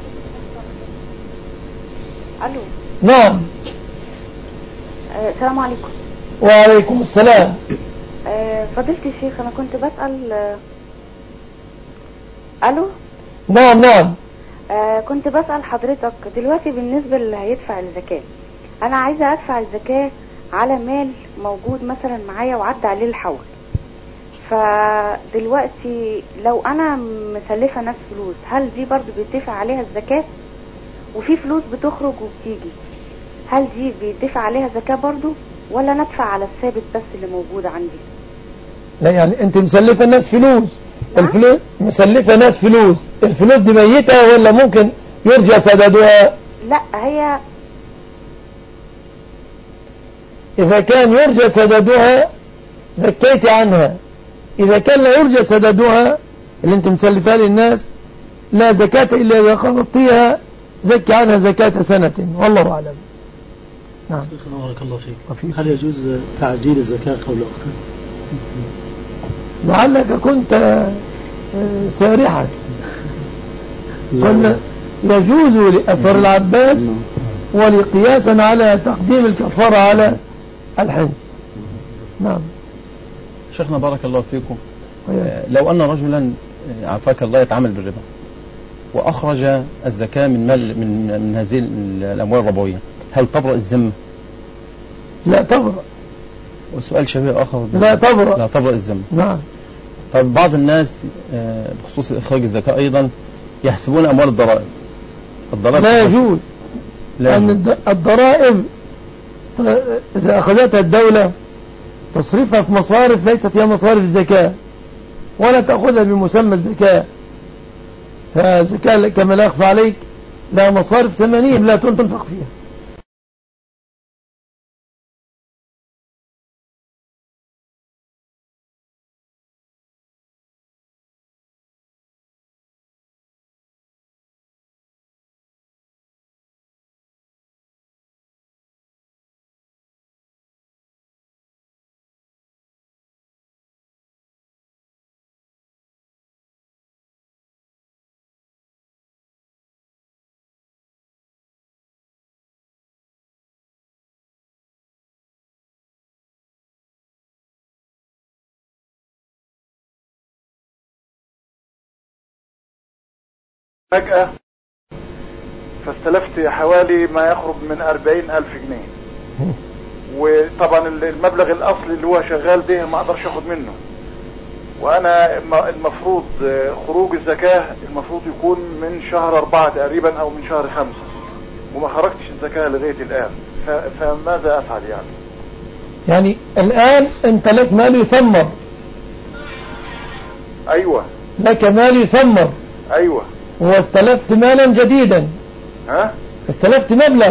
ألو. نعم. آه، السلام عليكم. وعليكم السلام. آه، فضيلة الشيخ أنا كنت بسأل. آه، ألو. نعم نعم. آه، كنت بسأل حضرتك دلوقتي بالنسبة اللي هيدفع الزكاة، أنا عايزة أدفع الزكاة على مال موجود مثلا معايا وعدى عليه الحول، فدلوقتي لو أنا مسلفة ناس فلوس هل دي برضو بيدفع عليها الزكاة؟ وفي فلوس بتخرج وبتيجي، هل دي بيدفع عليها زكاة برضو ولا ندفع على الثابت بس اللي موجود عندي؟ لا يعني انت مسلفة ناس فلوس، الفلوس مسلفة ناس فلوس، الفلوس دي ميتة ولا ممكن يرجى سدادها؟ لا هي إذا كان يرجى سدادها زكيت عنها، إذا كان لا يرجى سدادها اللي انت مسلفها للناس لا زكاة إلا إذا خلطتيها زكي عنها زكاة سنة، والله أعلم. نعم. بارك الله فيك. هل يجوز تعجيل الزكاة قبل وقتها؟ لعلك كنت سارحا. قلنا يجوز لأثر العباس ولقياسا على تقديم الكفارة على الحنث. نعم. شيخنا بارك الله فيكم، لو أن رجلا عافاك الله يتعامل بالربا وأخرج الزكاة من مال من من هذه الأموال الربوية، هل تبرأ الذمة؟ لا تبرأ. وسؤال شبيه آخر، لا تبرأ. لا تبرأ الذمة. نعم. طيب بعض الناس بخصوص إخراج الزكاة أيضا يحسبون أموال الضرائب. الضرائب لا يجوز، لأن الضرائب إذا أخذتها الدولة تصرفها في مصارف ليست هي مصارف الزكاة، ولا تأخذها بمسمى الزكاة، فالزكاة كما لا يخفى عليك لها مصارف ثمانية لا تنفق فيها. فجأة فاستلفت حوالي ما يقرب من أربعين ألف جنيه، وطبعا المبلغ الأصلي اللي هو شغال به ما أقدرش أخد منه، وأنا المفروض خروج الزكاة المفروض يكون من شهر أربعة تقريبا أو من شهر خمسة، وما خرجتش الزكاة لغاية الآن، فماذا أفعل يعني؟ يعني الآن أنت لك مال يثمر. أيوة. لك مال يثمر. أيوة. واستلفت مالا جديدا. ها؟ استلفت مبلغ.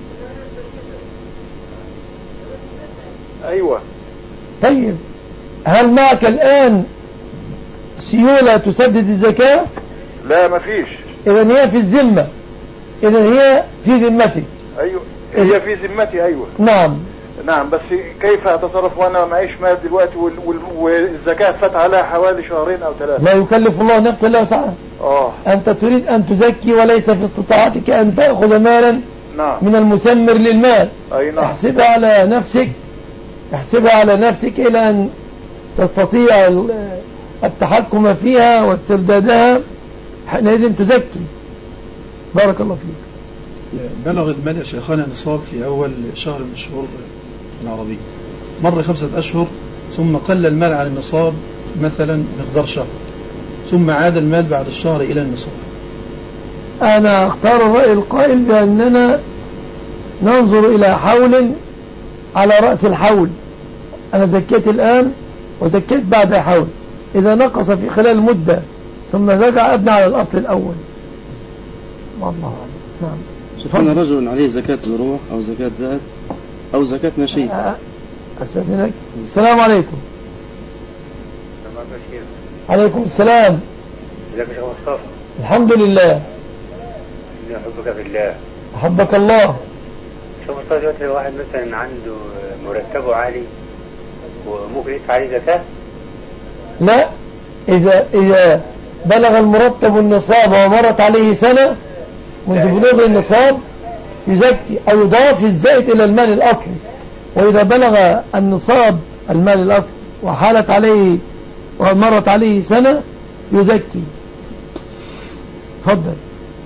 أيوة. طيب هل معك الآن سيولة تسدد الزكاة؟ لا مفيش. إذن هي في الذمة، إذن هي في ذمتي. أيوة هي في ذمتي. أيوة. نعم. نعم، بس كيف أتصرف وأنا معيش مال دلوقتي والزكاة فات عليها حوالي شهرين أو ثلاثة؟ لا يكلف الله نفسا إلا وسعها. آه. أنت تريد أن تزكي وليس في استطاعتك أن تأخذ مالا نعم. من المثمر للمال. أي نعم. احسبها على نفسك احسبها على نفسك إلى أن تستطيع التحكم فيها واستردادها، حينئذ تزكي. بارك الله فيك. بلغ المال يا شيخنا نصاب في أول شهر من الشهور العربية، مر خمسة أشهر ثم قل المال عن النصاب مثلا مقدار شهر، ثم عاد المال بعد الشهر إلى النصاب. أنا أختار الرأي القائل بأننا ننظر إلى حول على رأس الحول. أنا زكيت الآن وزكيت بعد حول، إذا نقص في خلال مدة ثم رجع أبنى على الأصل الأول. والله نعم. سبحان رجل عليه زكاة زروع أو زكاة زاد أو زكاة ماشية. أستاذنك. السلام عليكم. تمام يا شيخ. عليكم السلام. ازيك يا شيخ مصطفى؟ الحمد لله. إني أحبك في الله. أحبك الله. شوف مصطفى، دلوقتي واحد مثلا عنده مرتبه عالي وممكن يدفع عليه زكاة؟ لا، إذا إذا بلغ المرتب النصاب ومرت عليه سنة منذ بلوغ النصاب يزكي أو يضاف الزائد إلى المال الأصلي. وإذا بلغ النصاب المال الأصلي وحالت عليه ومرت عليه سنة يزكي. تفضل.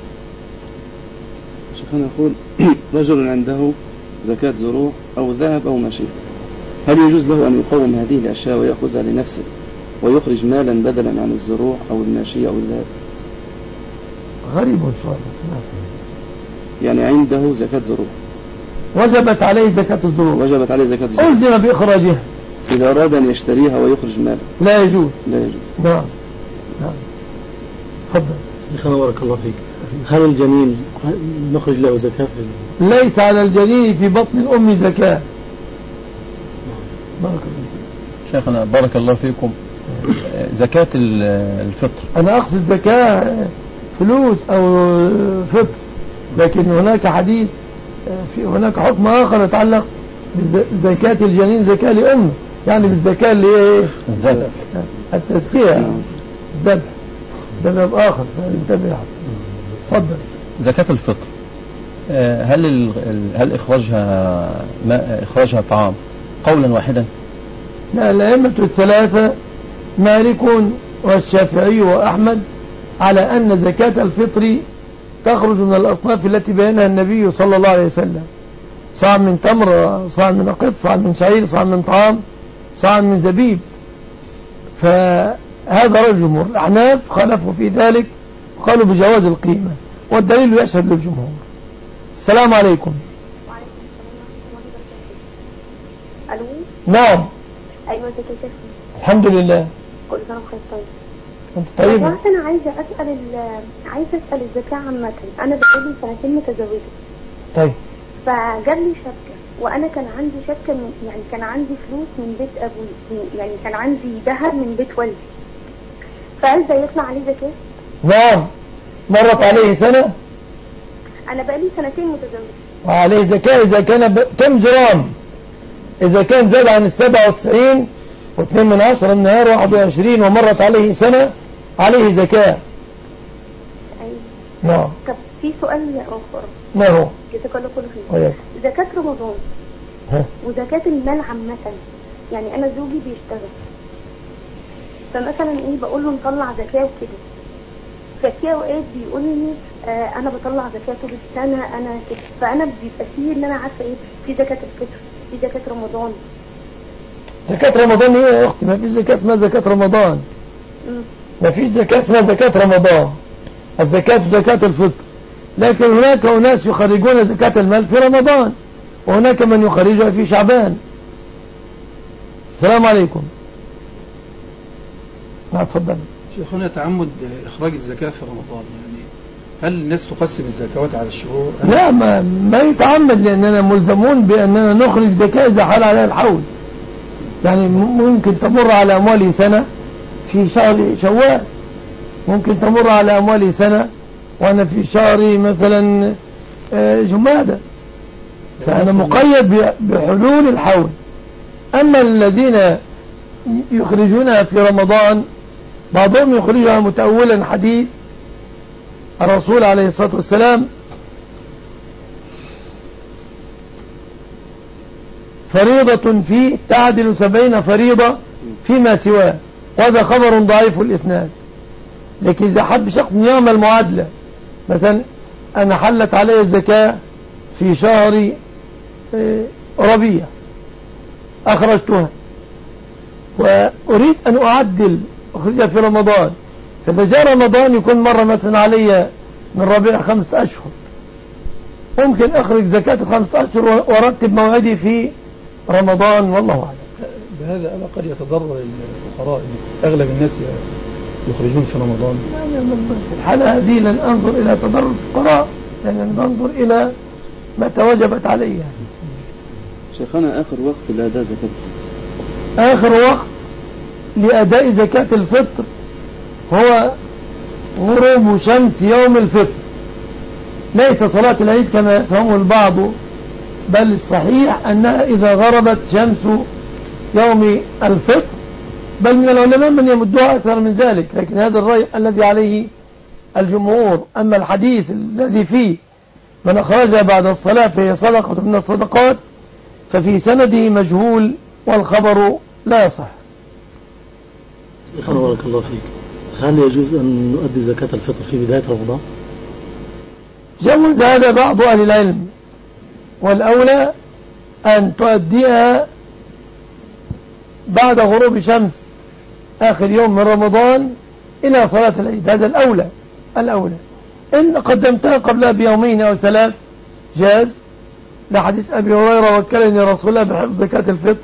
شيخنا يقول رجل عنده زكاة زروع أو ذهب أو ماشية، هل يجوز له أن يقوم هذه الأشياء ويأخذها لنفسه ويخرج مالا بدلا عن الزروع أو الماشية أو الذهب؟ غريب شوية. يعني عنده زكاة زروع وجبت عليه زكاة الزروع وجبت عليه زكاة الزروع ألزم بإخراجها. إذا أراد أن يشتريها ويخرج مالا لا يجوز. لا يجوز. نعم نعم. تفضل. شيخنا بارك الله فيك، هل الجنين نخرج له زكاة؟ ليس على الجنين في بطن الأم زكاة. بارك الله فيك. شيخنا بارك الله فيكم، زكاة الفطر أنا أقصد زكاة فلوس أو فطر، لكن هناك حديث في هناك حكم آخر يتعلق بزكاة الجنين، زكاة لأمه، يعني بالزكاة اللي هي التزكية، الذبح، ده باب آخر فانتبه. تفضل. زكاة الفطر هل هل إخراجها ما إخراجها طعام قولا واحدا؟ لا، الأئمة الثلاثة مالك والشافعي وأحمد على أن زكاة الفطر تخرج من الأصناف التي بينها النبي صلى الله عليه وسلم، صاع من تمر، صاع من نقط، صاع من شعير، صاع من طعام، صاع من زبيب. فهذا رأي الجمهور. الأحناف خالفوا في ذلك وقالوا بجواز القيمة، والدليل يشهد للجمهور. السلام عليكم. ألو. نعم. أيوة ازيك يا شيخ؟ الحمد لله. كل سنة وخير. طيب. أنت طيب. أنا عايزة أسأل عايزة أسأل الزكاة عامة. أنا بقالي سنتين متزوجة. طيب. فجالي شبكة، وأنا كان عندي شبكة من يعني كان عندي فلوس من بيت أبوي، يعني كان عندي ذهب من بيت والدي. فهل ده يطلع عليه زكاة؟ نعم. مرت عليه سنة. أنا بقالي سنتين متزوجة. وعليه زكاة إذا كان ب... كم جرام؟ إذا كان زاد عن السبعة وتسعين واثنين من عشرة النهار واحد وعشرين ومرت عليه سنة عليه زكاة. أيوة. نعم. طب في سؤال آخر. ما هو؟ جزاك الله كل خير. زكاة رمضان ها. وزكاة المال عامة، يعني أنا زوجي بيشتغل، فمثلا إيه بقول له نطلع زكاة وكده، ففي أوقات بيقول لي آه أنا بطلع زكاة طول السنة أنا كده، فأنا بيبقى فيه إن أنا عارفة إيه في زكاة الفطر، في زكاة رمضان. زكاة رمضان إيه يا أختي؟ ما فيش زكاة اسمها زكاة رمضان. مم. ما فيش زكاة اسمها زكاة رمضان. الزكاة زكاة الفطر، لكن هناك أناس يخرجون زكاة المال في رمضان، وهناك من يخرجها في شعبان. السلام عليكم. نعم تفضل. شيخنا تعمد إخراج الزكاة في رمضان، يعني هل الناس تقسم الزكوات على الشهور؟ لا، ما, ما يتعمد، لأننا ملزمون بأننا نخرج زكاة إذا حال عليها الحول. يعني ممكن تمر على أموالي سنة في شهر شوال، ممكن تمر على أموالي سنة وأنا في شهر مثلا جمادة، فأنا مقيد بحلول الحول. أما الذين يخرجونها في رمضان بعضهم يخرجها متأولا حديث الرسول عليه الصلاة والسلام فريضة فيه تعدل سبعين فريضة فيما سواه، وهذا خبر ضعيف الإسناد. لكن إذا حب شخص يعمل معادلة، مثلا أنا حلت علي الزكاة في شهر ربيع أخرجتها وأريد أن أعدل أخرجها في رمضان، فإذا جاء رمضان يكون مرة مثلا علي من ربيع خمسة أشهر، ممكن أخرج زكاة الخمسة أشهر وأرتب موعدي في رمضان، والله أعلم. بهذا أنا قد يتضرر الفقراء، أغلب الناس يخرجون في رمضان. في الحالة هذه لن أنظر إلى تضرر الفقراء، لأن ننظر إلى متى وجبت عليها. شيخنا آخر وقت لأداء زكاة الفطر، آخر وقت لأداء زكاة الفطر هو غروب شمس يوم الفطر، ليس صلاة العيد كما يفهمه البعض، بل الصحيح أنها إذا غربت شمس يوم الفطر، بل من العلماء من يمدها أكثر من ذلك، لكن هذا الرأي الذي عليه الجمهور. أما الحديث الذي فيه من أخرجها بعد الصلاة فهي صدقة من الصدقات، ففي سنده مجهول والخبر لا يصح. بارك الله فيك، هل يجوز أن نؤدي زكاة الفطر في بداية رمضان؟ جوز هذا بعض أهل العلم، والأولى أن تؤديها بعد غروب شمس آخر يوم من رمضان إلى صلاة العيد، هذا الأولى. الأولى إن قدمتها قبلها بيومين أو ثلاث جاز، لحديث أبي هريرة وكلني رسول الله بحفظ زكاة الفطر،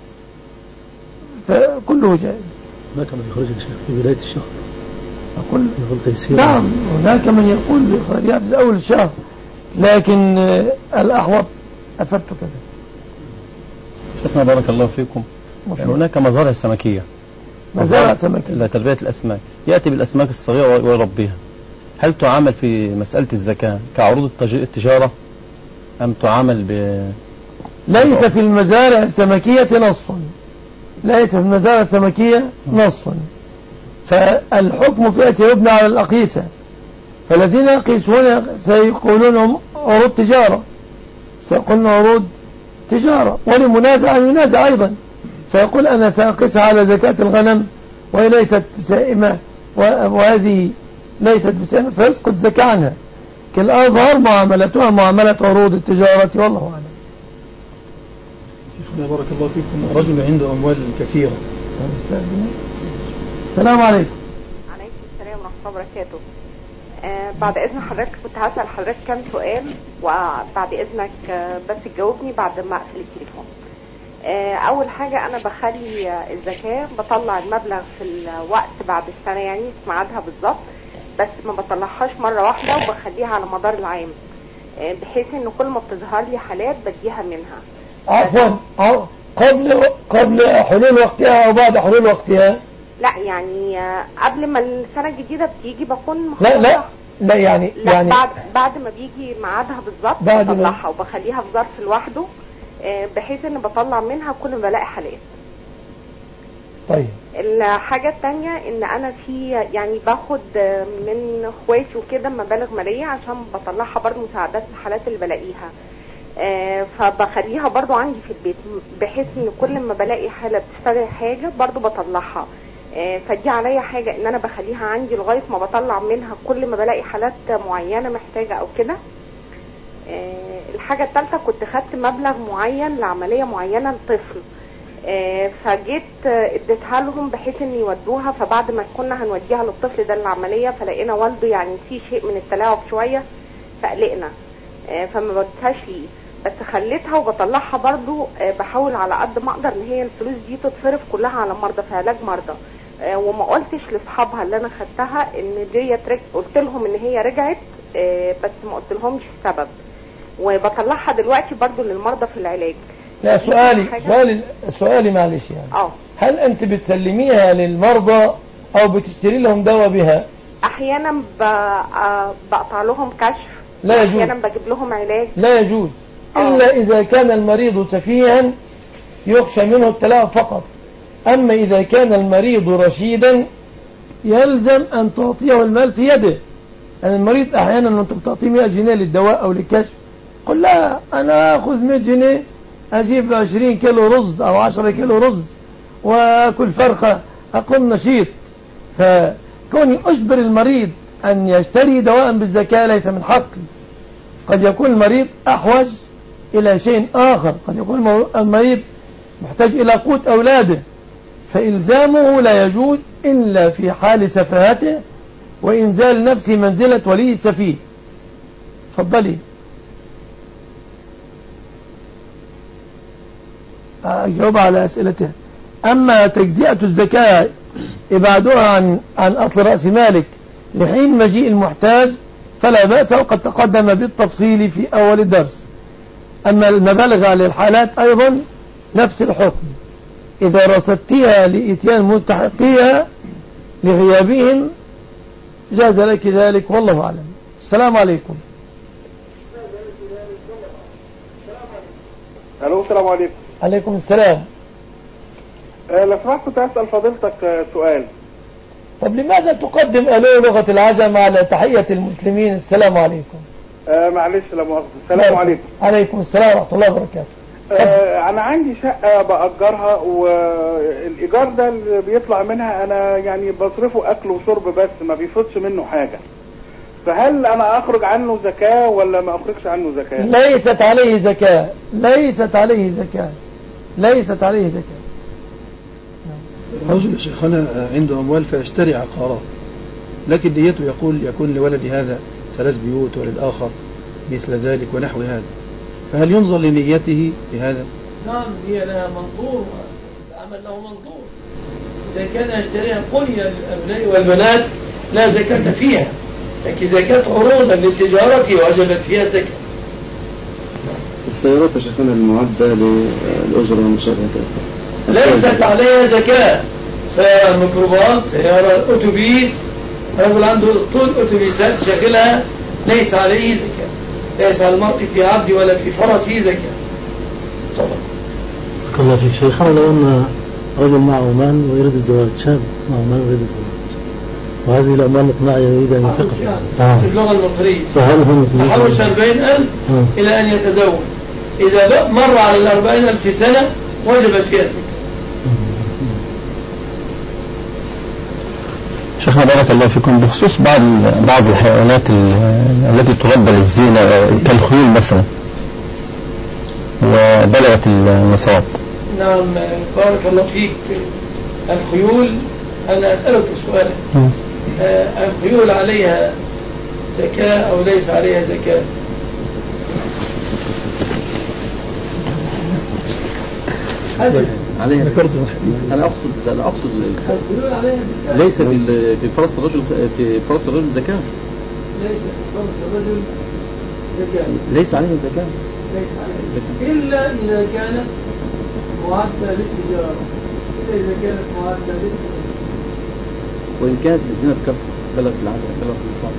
فكله جائز. هناك من يخرج في بداية الشهر، أقول نعم، هناك من يقول بإخراجها في أول الشهر، لكن الأحوط أفدت كذا. شيخنا بارك الله فيكم، هناك مزارع سمكية، مزارع سمكية لتربية الأسماك، يأتي بالأسماك الصغيرة ويربيها، هل تعامل في مسألة الزكاة كعروض التجارة أم تعامل ب... ليس في المزارع السمكية نص، ليس في المزارع السمكية نص، فالحكم فيها سيبنى على الأقيسة، فالذين يقيسون سيقولون عروض تجارة، سيقولون عروض تجارة، ولمنازع ينازع أيضا، فيقول أنا سأقيسها على زكاة الغنم وهي ليست بسائمة وهذه ليست بسائمة، فيسقط زكاة عنها. كالأظهر معاملتها معاملة عروض التجارة، والله أعلم. شيخنا بارك الله فيكم، رجل عنده أموال كثيرة. السلام عليكم. عليكم السلام ورحمة الله وبركاته. آه بعد إذن حضرتك كنت هسأل حضرتك كام سؤال، وبعد إذنك آه بس تجاوبني بعد ما أقفل التليفون. آه أول حاجة أنا بخلي آه الزكاة بطلع المبلغ في الوقت بعد السنة، يعني في ميعادها بالظبط، بس ما بطلعهاش مرة واحدة وبخليها على مدار العام، آه بحيث إن كل ما بتظهر لي حالات بديها منها. عفوا قبل قبل حلول وقتها أو بعد حلول وقتها؟ لا يعني قبل ما السنة الجديدة بتيجي بكون لا لا لا يعني لا يعني بعد بعد ما بيجي ميعادها بالظبط بطلعها وبخليها في ظرف لوحده، بحيث ان بطلع منها كل ما بلاقي حالات. طيب الحاجة التانية ان انا في يعني باخد من اخواتي وكده مبالغ مالية عشان بطلعها برضو مساعدات الحالات اللي بلاقيها، آه فبخليها برضو عندي في البيت، بحيث ان كل ما بلاقي حالة بتستدعي حاجة برضو بطلعها، آه فدي عليا حاجة ان انا بخليها عندي لغاية ما بطلع منها كل ما بلاقي حالات معينة محتاجة او كده. آه الحاجة الثالثة كنت خدت مبلغ معين لعملية معينة لطفل، آه فجيت آه اديتها لهم بحيث ان يودوها، فبعد ما كنا هنوديها للطفل ده العملية فلقينا والده يعني في شيء من التلاعب شوية فقلقنا، آه فما بديتهاش ليه، بس خليتها وبطلعها برضو، آه بحاول على قد ما اقدر ان هي الفلوس دي تتصرف كلها على مرضى في علاج مرضى، آه وما قلتش لاصحابها اللي انا خدتها ان دي ترك، قلت لهم ان هي رجعت، آه بس ما قلت لهمش السبب، وبطلعها دلوقتي برضو للمرضى في العلاج. لا سؤالي سؤالي سؤالي معلش يعني اه هل انت بتسلميها للمرضى او بتشتري لهم دواء بها؟ احيانا بقطع لهم كشف، لا يجوز، احيانا بجيب لهم علاج، لا يجوز الا اذا كان المريض سفيها يخشى منه التلاعب فقط، اما اذا كان المريض رشيدا يلزم ان تعطيه المال في يده. يعني المريض احيانا انت بتعطيه مئة جنيه للدواء او للكشف، قل لا انا اخذ مئة جنيه أجيب عشرين كيلو رز أو عشرة كيلو رز وأكل فرخة أقوم نشيط. فكوني أجبر المريض أن يشتري دواء بالزكاة ليس من حقي. قد يكون المريض أحوج إلى شيء آخر، قد يكون المريض محتاج إلى قوت أولاده، فإلزامه لا يجوز إلا في حال سفاهته وإنزال نفسه منزلة ولي السفيه. تفضلي. أجاوب على أسئلته. أما تجزئة الزكاة إبعادها عن عن أصل رأس مالك لحين مجيء المحتاج فلا بأس، وقد تقدم بالتفصيل في أول الدرس. أما المبالغ على الحالات أيضا نفس الحكم، إذا رصدتها لإتيان مستحقيها لغيابهم جاز لك ذلك، والله أعلم. السلام عليكم. ألو السلام عليكم. عليكم السلام. أه لو سمحت كنت أسأل فضيلتك سؤال. طب لماذا تقدم ألو لغة العجم على تحية المسلمين؟ السلام عليكم. أه معلش لا مؤاخذة. السلام عليكم. عليكم السلام ورحمة الله وبركاته. أه أنا عندي شقة بأجرها، والإيجار ده اللي بيطلع منها أنا يعني بصرفه أكل وشرب بس، ما بيفوتش منه حاجة. فهل أنا أخرج عنه زكاة ولا ما أخرجش عنه زكاة؟ ليست عليه زكاة، ليست عليه زكاة، ليست عليه زكاة. رجل شيخنا عنده أموال فيشتري عقارات، لكن نيته يقول يكون لولدي هذا ثلاث بيوت وللآخر مثل ذلك ونحو هذا، فهل ينظر لنيته بهذا؟ نعم، هي لها منظور والعمل له منظور. إذا كان يشتريها قنية للأبناء والبنات لا زكاة فيها، لكن زكاة عروضا للتجارة وجبت فيها زكاة. السيارات يا شيخنا المعدة للأجرة والمشابهة ليست عليها زكاة. سيارة ميكروباص، سيارة أوتوبيس، رجل عنده اسطول أوتوبيسات شغلها ليس عليه زكاة. ليس على المرء في عبد ولا في فرسه زكاة. صدق. بارك الله فيك شيخنا. لو أن رجل معه مال ويريد الزواج، شاب معه مال ويريد الزواج، وهذه الأموال الاقتناعية يريد أن ينفقها في اللغة المصرية، فهل هم يحوش أربعين ألف إلى أن يتزوج، إذا مر على الأربعين ألف سنة وجبت فيها زكاة. شيخنا بارك الله فيكم، بخصوص بعض بعض الحيوانات التي تربى للزينة كالخيول مثلا وبلغت النصاب. نعم بارك الله فيك. الخيول أنا أسألك سؤالا، الخيول عليها زكاة أو ليس عليها زكاة؟ عليها ذكرت. انا اقصد انا اقصد ليس في فرس الرجل في فرس الرجل زكاة. ليس في فرس الرجل زكاة. ليس عليه زكاة. ليس عليه زكاة إلا إذا كانت معدة للتجارة. إلا إذا كانت معدة للتجارة. وإن كانت الزنا بكسر بلغ العدد بلغ النصاب.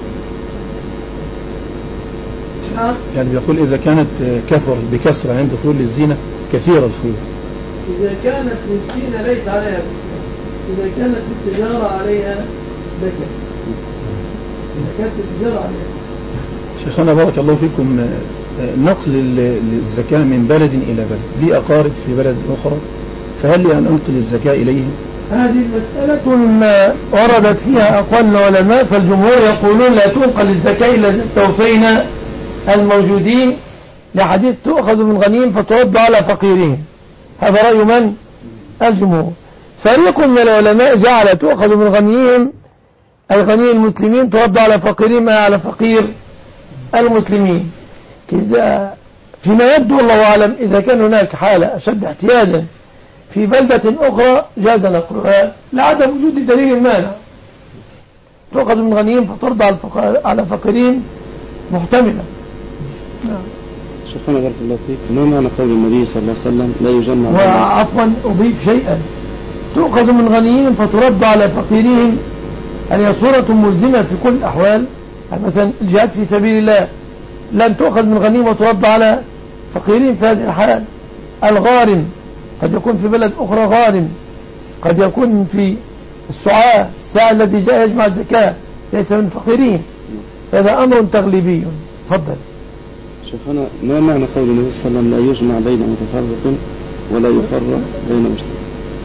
يعني بيقول إذا كانت كثر بكسر عند دخول الزينة كثير الخيول. إذا كانت للزينة ليس عليها زكاة، إذا كانت التجارة عليها زكاة. إذا كانت التجارة عليها. شيخنا بارك الله فيكم، نقل الزكاة من بلد إلى بلد، لي أقارب في بلد أخرى، فهل لي أن أنقل الزكاة إليهم؟ هذه مسألة وردت فيها أقوال العلماء، فالجمهور يقولون لا تنقل الزكاة إلا إذا استوفينا الموجودين، لحديث تؤخذ من غنيهم فترد على فقيرهم. هذا رأي من؟ الجمهور. فريق من العلماء جعل تؤخذ من غنيهم أي غني المسلمين ترد على فقيرهم أي على فقير المسلمين. إذا فيما يبدو والله أعلم إذا كان هناك حالة أشد احتياجا في بلدة أخرى جاز نقلها لعدم وجود دليل مانع. تؤخذ من غنيهم فترد على فقيرهم محتملة. نعم. شيخنا بارك الله فيك، ما معنى قول النبي صلى الله عليه وسلم لا يجمع؟ وعفوا أضيف شيئا، تؤخذ من غنيهم فترد على فقيرهم، هي صورة ملزمة في كل الأحوال. مثلا الجهاد في سبيل الله لن تؤخذ من غنيهم وترد على فقيرهم في هذه الحال. الغارم قد يكون في بلد أخرى غارم، قد يكون في السعاة الساعة الذي جاء يجمع الزكاة ليس من فقيرين، هذا أمر تغليبي. تفضل. شيخنا ما معنى قول النبي صلى الله عليه وسلم لا يجمع بين متفرق ولا يفرق بين مشترك؟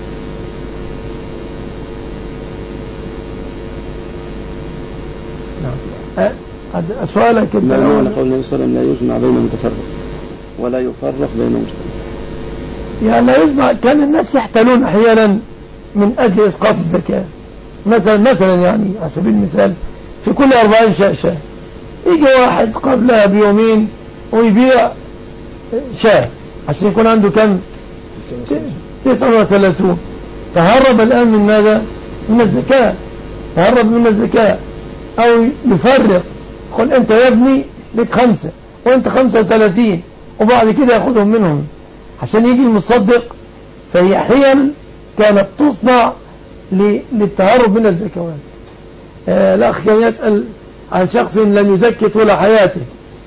نعم. سؤالك ما معنى قول النبي صلى الله عليه وسلم لا يجمع بين متفرق ولا يفرق بين مشترك؟ يعني لا يجمع. كان الناس يحتلون أحيانا من أجل إسقاط الزكاة، مثلا مثلا يعني على سبيل المثال في كل أربعين شاة يجي واحد قبلها بيومين ويبيع شاة عشان يكون عنده كم؟ تسعة وثلاثون. تهرب الآن من ماذا؟ من الزكاة. تهرب من الزكاة. أو يفرق، قل أنت يا ابني لك خمسة وأنت خمسة وثلاثين، وبعد كده يأخذهم منهم عشان يجي المصدق. فهي حيل كانت تصنع للتهرب من الزكوات. آه الأخ كان يسأل عن شخص لم يزكي طول حياته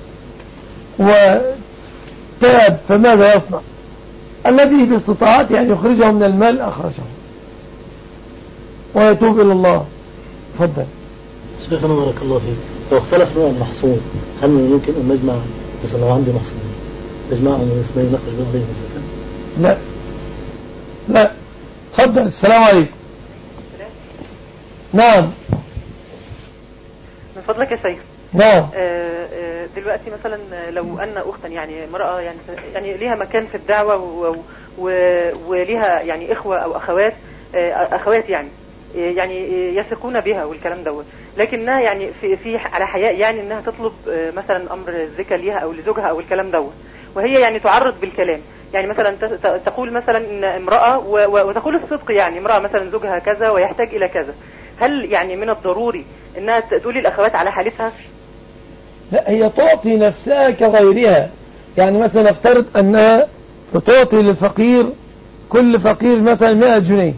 وتاب، فماذا يصنع؟ الذي باستطاعته أن يخرجه من المال أخرجه ويتوب إلى الله. تفضل. شيخنا بارك الله فيك، لو اختلف نوع المحصول هل ممكن أن نجمع مثلا لو عندي محصولين نجمعهم من اثنين نخرج بهم الزكاة؟ لا لا. تفضل. السلام عليكم. نعم. من فضلك يا شيخ. نعم. دلوقتي مثلا لو أن أختا يعني امرأة يعني يعني ليها مكان في الدعوة وليها يعني إخوة أو أخوات أخوات يعني يعني يثقون بها والكلام دوت، لكنها يعني في في على حياء يعني انها تطلب مثلا امر الزكاة ليها او لزوجها او الكلام دوت، وهي يعني تعرض بالكلام، يعني مثلا تقول مثلا ان امرأة وتقول الصدق، يعني امرأة مثلا زوجها كذا ويحتاج الى كذا، هل يعني من الضروري انها تقول الاخوات على حالتها؟ لا، هي تعطي نفسها كغيرها. يعني مثلا افترض انها تعطي للفقير كل فقير مثلا مئة جنيه،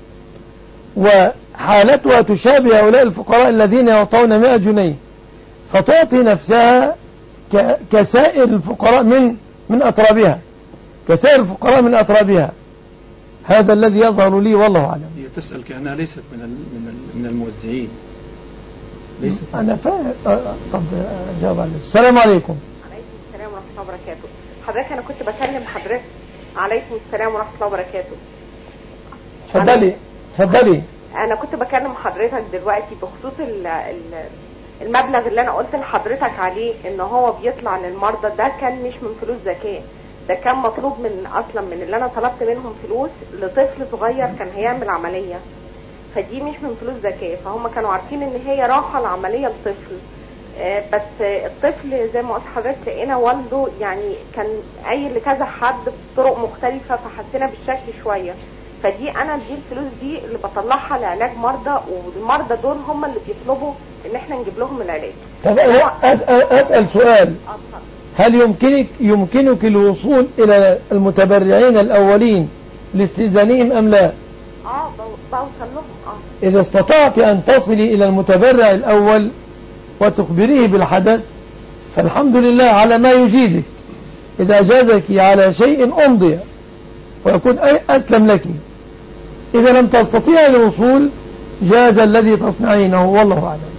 وحالتها تشابه هؤلاء الفقراء الذين يعطون مئة جنيه، فتعطي نفسها كسائر الفقراء من من أطرابها، كسائر الفقراء من أطرابها. هذا الذي يظهر لي والله أعلم. هي تسأل كأنها ليست من من من الموزعين. ليست. أنا فاهم. طب جاوب عليه. السلام عليكم. عليكم السلام ورحمة الله وبركاته. حضرتك أنا كنت بكلم حضرتك. عليكم السلام ورحمة الله وبركاته. اتفضلي اتفضلي. انا كنت بكلم حضرتك دلوقتي بخصوص المبلغ اللي انا قلت لحضرتك عليه ان هو بيطلع للمرضى، ده كان مش من فلوس زكاة، ده كان مطلوب من اصلا من اللي انا طلبت منهم فلوس لطفل صغير كان هيعمل عملية، فدي مش من فلوس زكاة، فهم كانوا عارفين ان هي راحة العملية لطفل. بس الطفل زي ما قلت حضرتك لقينا والده يعني كان قايل لكذا حد بطرق مختلفة، فحسينا بالشكل شوية، فدي انا دي الفلوس دي اللي بطلعها لعلاج مرضى، والمرضى دول هم اللي بيطلبوا ان احنا نجيب لهم العلاج. طب أسأل, اسال سؤال، هل يمكنك يمكنك الوصول الى المتبرعين الاولين لاستئذانهم ام لا؟ اه بوصل لهم. اه اذا استطعت ان تصلي الى المتبرع الاول وتخبريه بالحدث فالحمد لله على ما يجيزك. اذا جازك على شيء امضي ويكون أسلم لك. إذا لم تستطيع الوصول جاز الذي تصنعينه والله أعلم.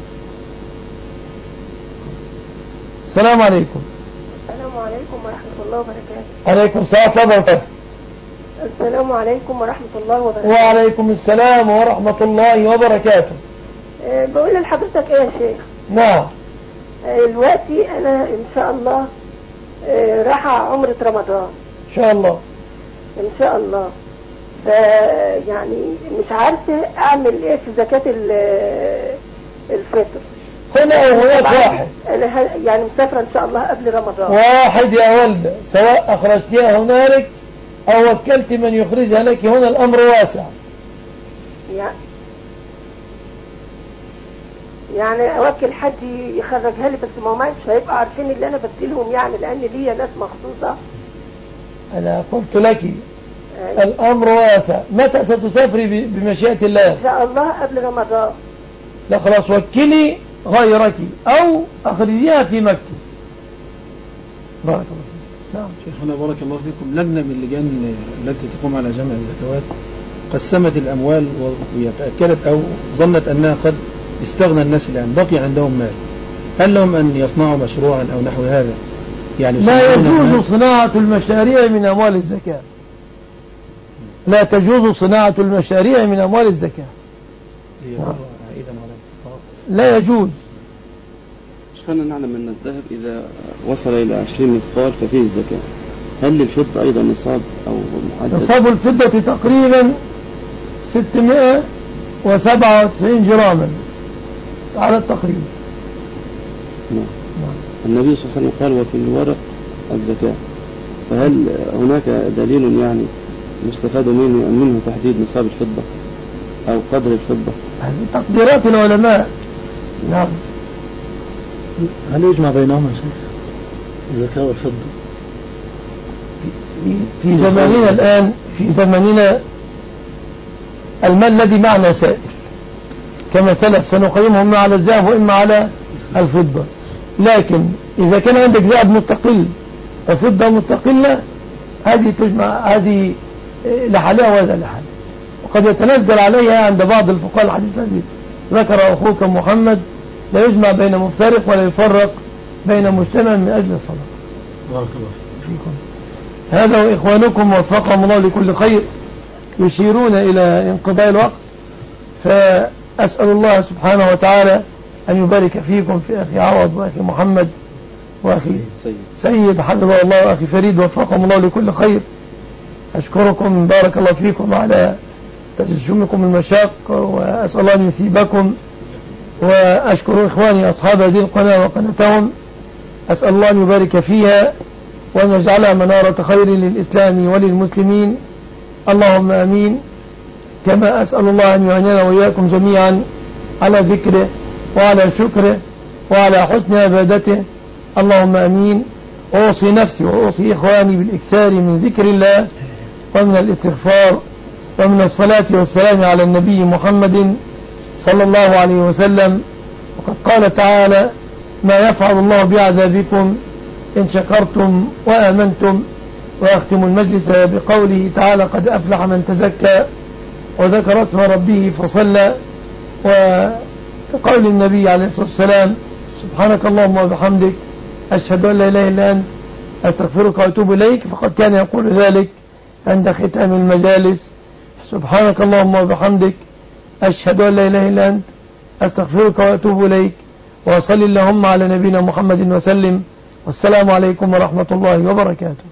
السلام عليكم. السلام عليكم ورحمة الله وبركاته. عليكم السلام ورحمة الله وبركاته. السلام عليكم ورحمة الله وبركاته. وعليكم السلام ورحمة الله وبركاته. أه بقول لحضرتك ايه يا شيخ؟ نعم. أه دلوقتي انا ان شاء الله أه راح عمرة رمضان ان شاء الله ان شاء الله، فيعني مش عارفه اعمل ايه في زكاة الفطر. هنا او هناك واحد. انا يعني مسافره ان شاء الله قبل رمضان. واحد يا ولد، سواء اخرجتيها هنالك او وكلت من يخرجها لك، هنا الامر واسع. يعني يعني اوكل حد يخرجها لي، بس ما هماش هيبقى عارفين اللي انا بديلهم، يعني لان ليا ناس مخصوصه. أنا قلت لك أيوة. الأمر واسع. متى ستسافري بمشيئة الله؟ إن شاء الله قبل رمضان. لا خلاص، وكلي غيرك أو أخرجيها في مكة. بارك الله فيك. نعم شيخنا بارك الله فيكم. لجنة من اللجان التي تقوم على جمع الزكوات قسمت الأموال وتأكدت أو ظنت أنها قد استغنى الناس الآن، بقي عندهم مال، هل لهم أن يصنعوا مشروعا أو نحو هذا يعني لا يجوز صناعة المشاريع من أموال الزكاة. لا تجوز صناعة المشاريع من أموال الزكاة. لا يجوز. شفنا نعلم أن الذهب إذا وصل إلى عشرين مثقال ففيه الزكاة. هل للفضة أيضا نصاب أو محدد؟ نصاب الفضة تقريبا ستمائة وسبعة وتسعين جراما على التقريب. نعم. النبي صلى الله عليه وسلم قال وفي الورق الزكاة، فهل هناك دليل يعني يستفاد منه منه تحديد نصاب الفضة أو قدر الفضة؟ هذه تقديرات العلماء. نعم. هل يجمع بينهما شيء الزكاة والفضة؟ في, في زماننا الآن في زماننا المال الذي معنا سائل كما سلف، سنقيمه إما على الذهب وإما على الفضة. لكن إذا كان عندك ذهب مستقل وفضة مستقلة هذه تجمع، هذه لحالها وهذا لحالها، وقد يتنزل عليها عند بعض الفقهاء الحديث الذي ذكر أخوك محمد لا يجمع بين مفترق ولا يفرق بين مجتمع من أجل الصلاة. بارك الله فيكم. هذا وإخوانكم وفقهم الله لكل خير يشيرون إلى انقضاء الوقت، فأسأل الله سبحانه وتعالى أن يبارك فيكم في أخي عوض وأخي محمد وأخي سيد, سيد حفظه الله وأخي فريد وفقهم الله لكل خير. أشكركم بارك الله فيكم على تجشمكم المشاق، وأسأل الله أن يثيبكم، وأشكر إخواني أصحاب هذه القناة وقناتهم، أسأل الله أن يبارك فيها وأن يجعلها منارة خير للإسلام وللمسلمين، اللهم آمين. كما أسأل الله أن يعنينا وإياكم جميعا على ذكره وعلى شكره وعلى حسن عبادته، اللهم آمين. أوصي نفسي وأوصي إخواني بالإكثار من ذكر الله ومن الاستغفار ومن الصلاة والسلام على النبي محمد صلى الله عليه وسلم. وقد قال تعالى ما يفعل الله بعذابكم إن شكرتم وآمنتم. وأختم المجلس بقوله تعالى قد أفلح من تزكى وذكر اسم ربه فصلى، وقول النبي عليه الصلاة والسلام سبحانك اللهم وبحمدك أشهد أن لا إله إلا أنت أستغفرك وأتوب إليك، فقد كان يقول ذلك عند ختام المجالس. سبحانك اللهم وبحمدك أشهد أن لا إله إلا أنت أستغفرك وأتوب إليك، وصل اللهم على نبينا محمد وسلم، والسلام عليكم ورحمة الله وبركاته.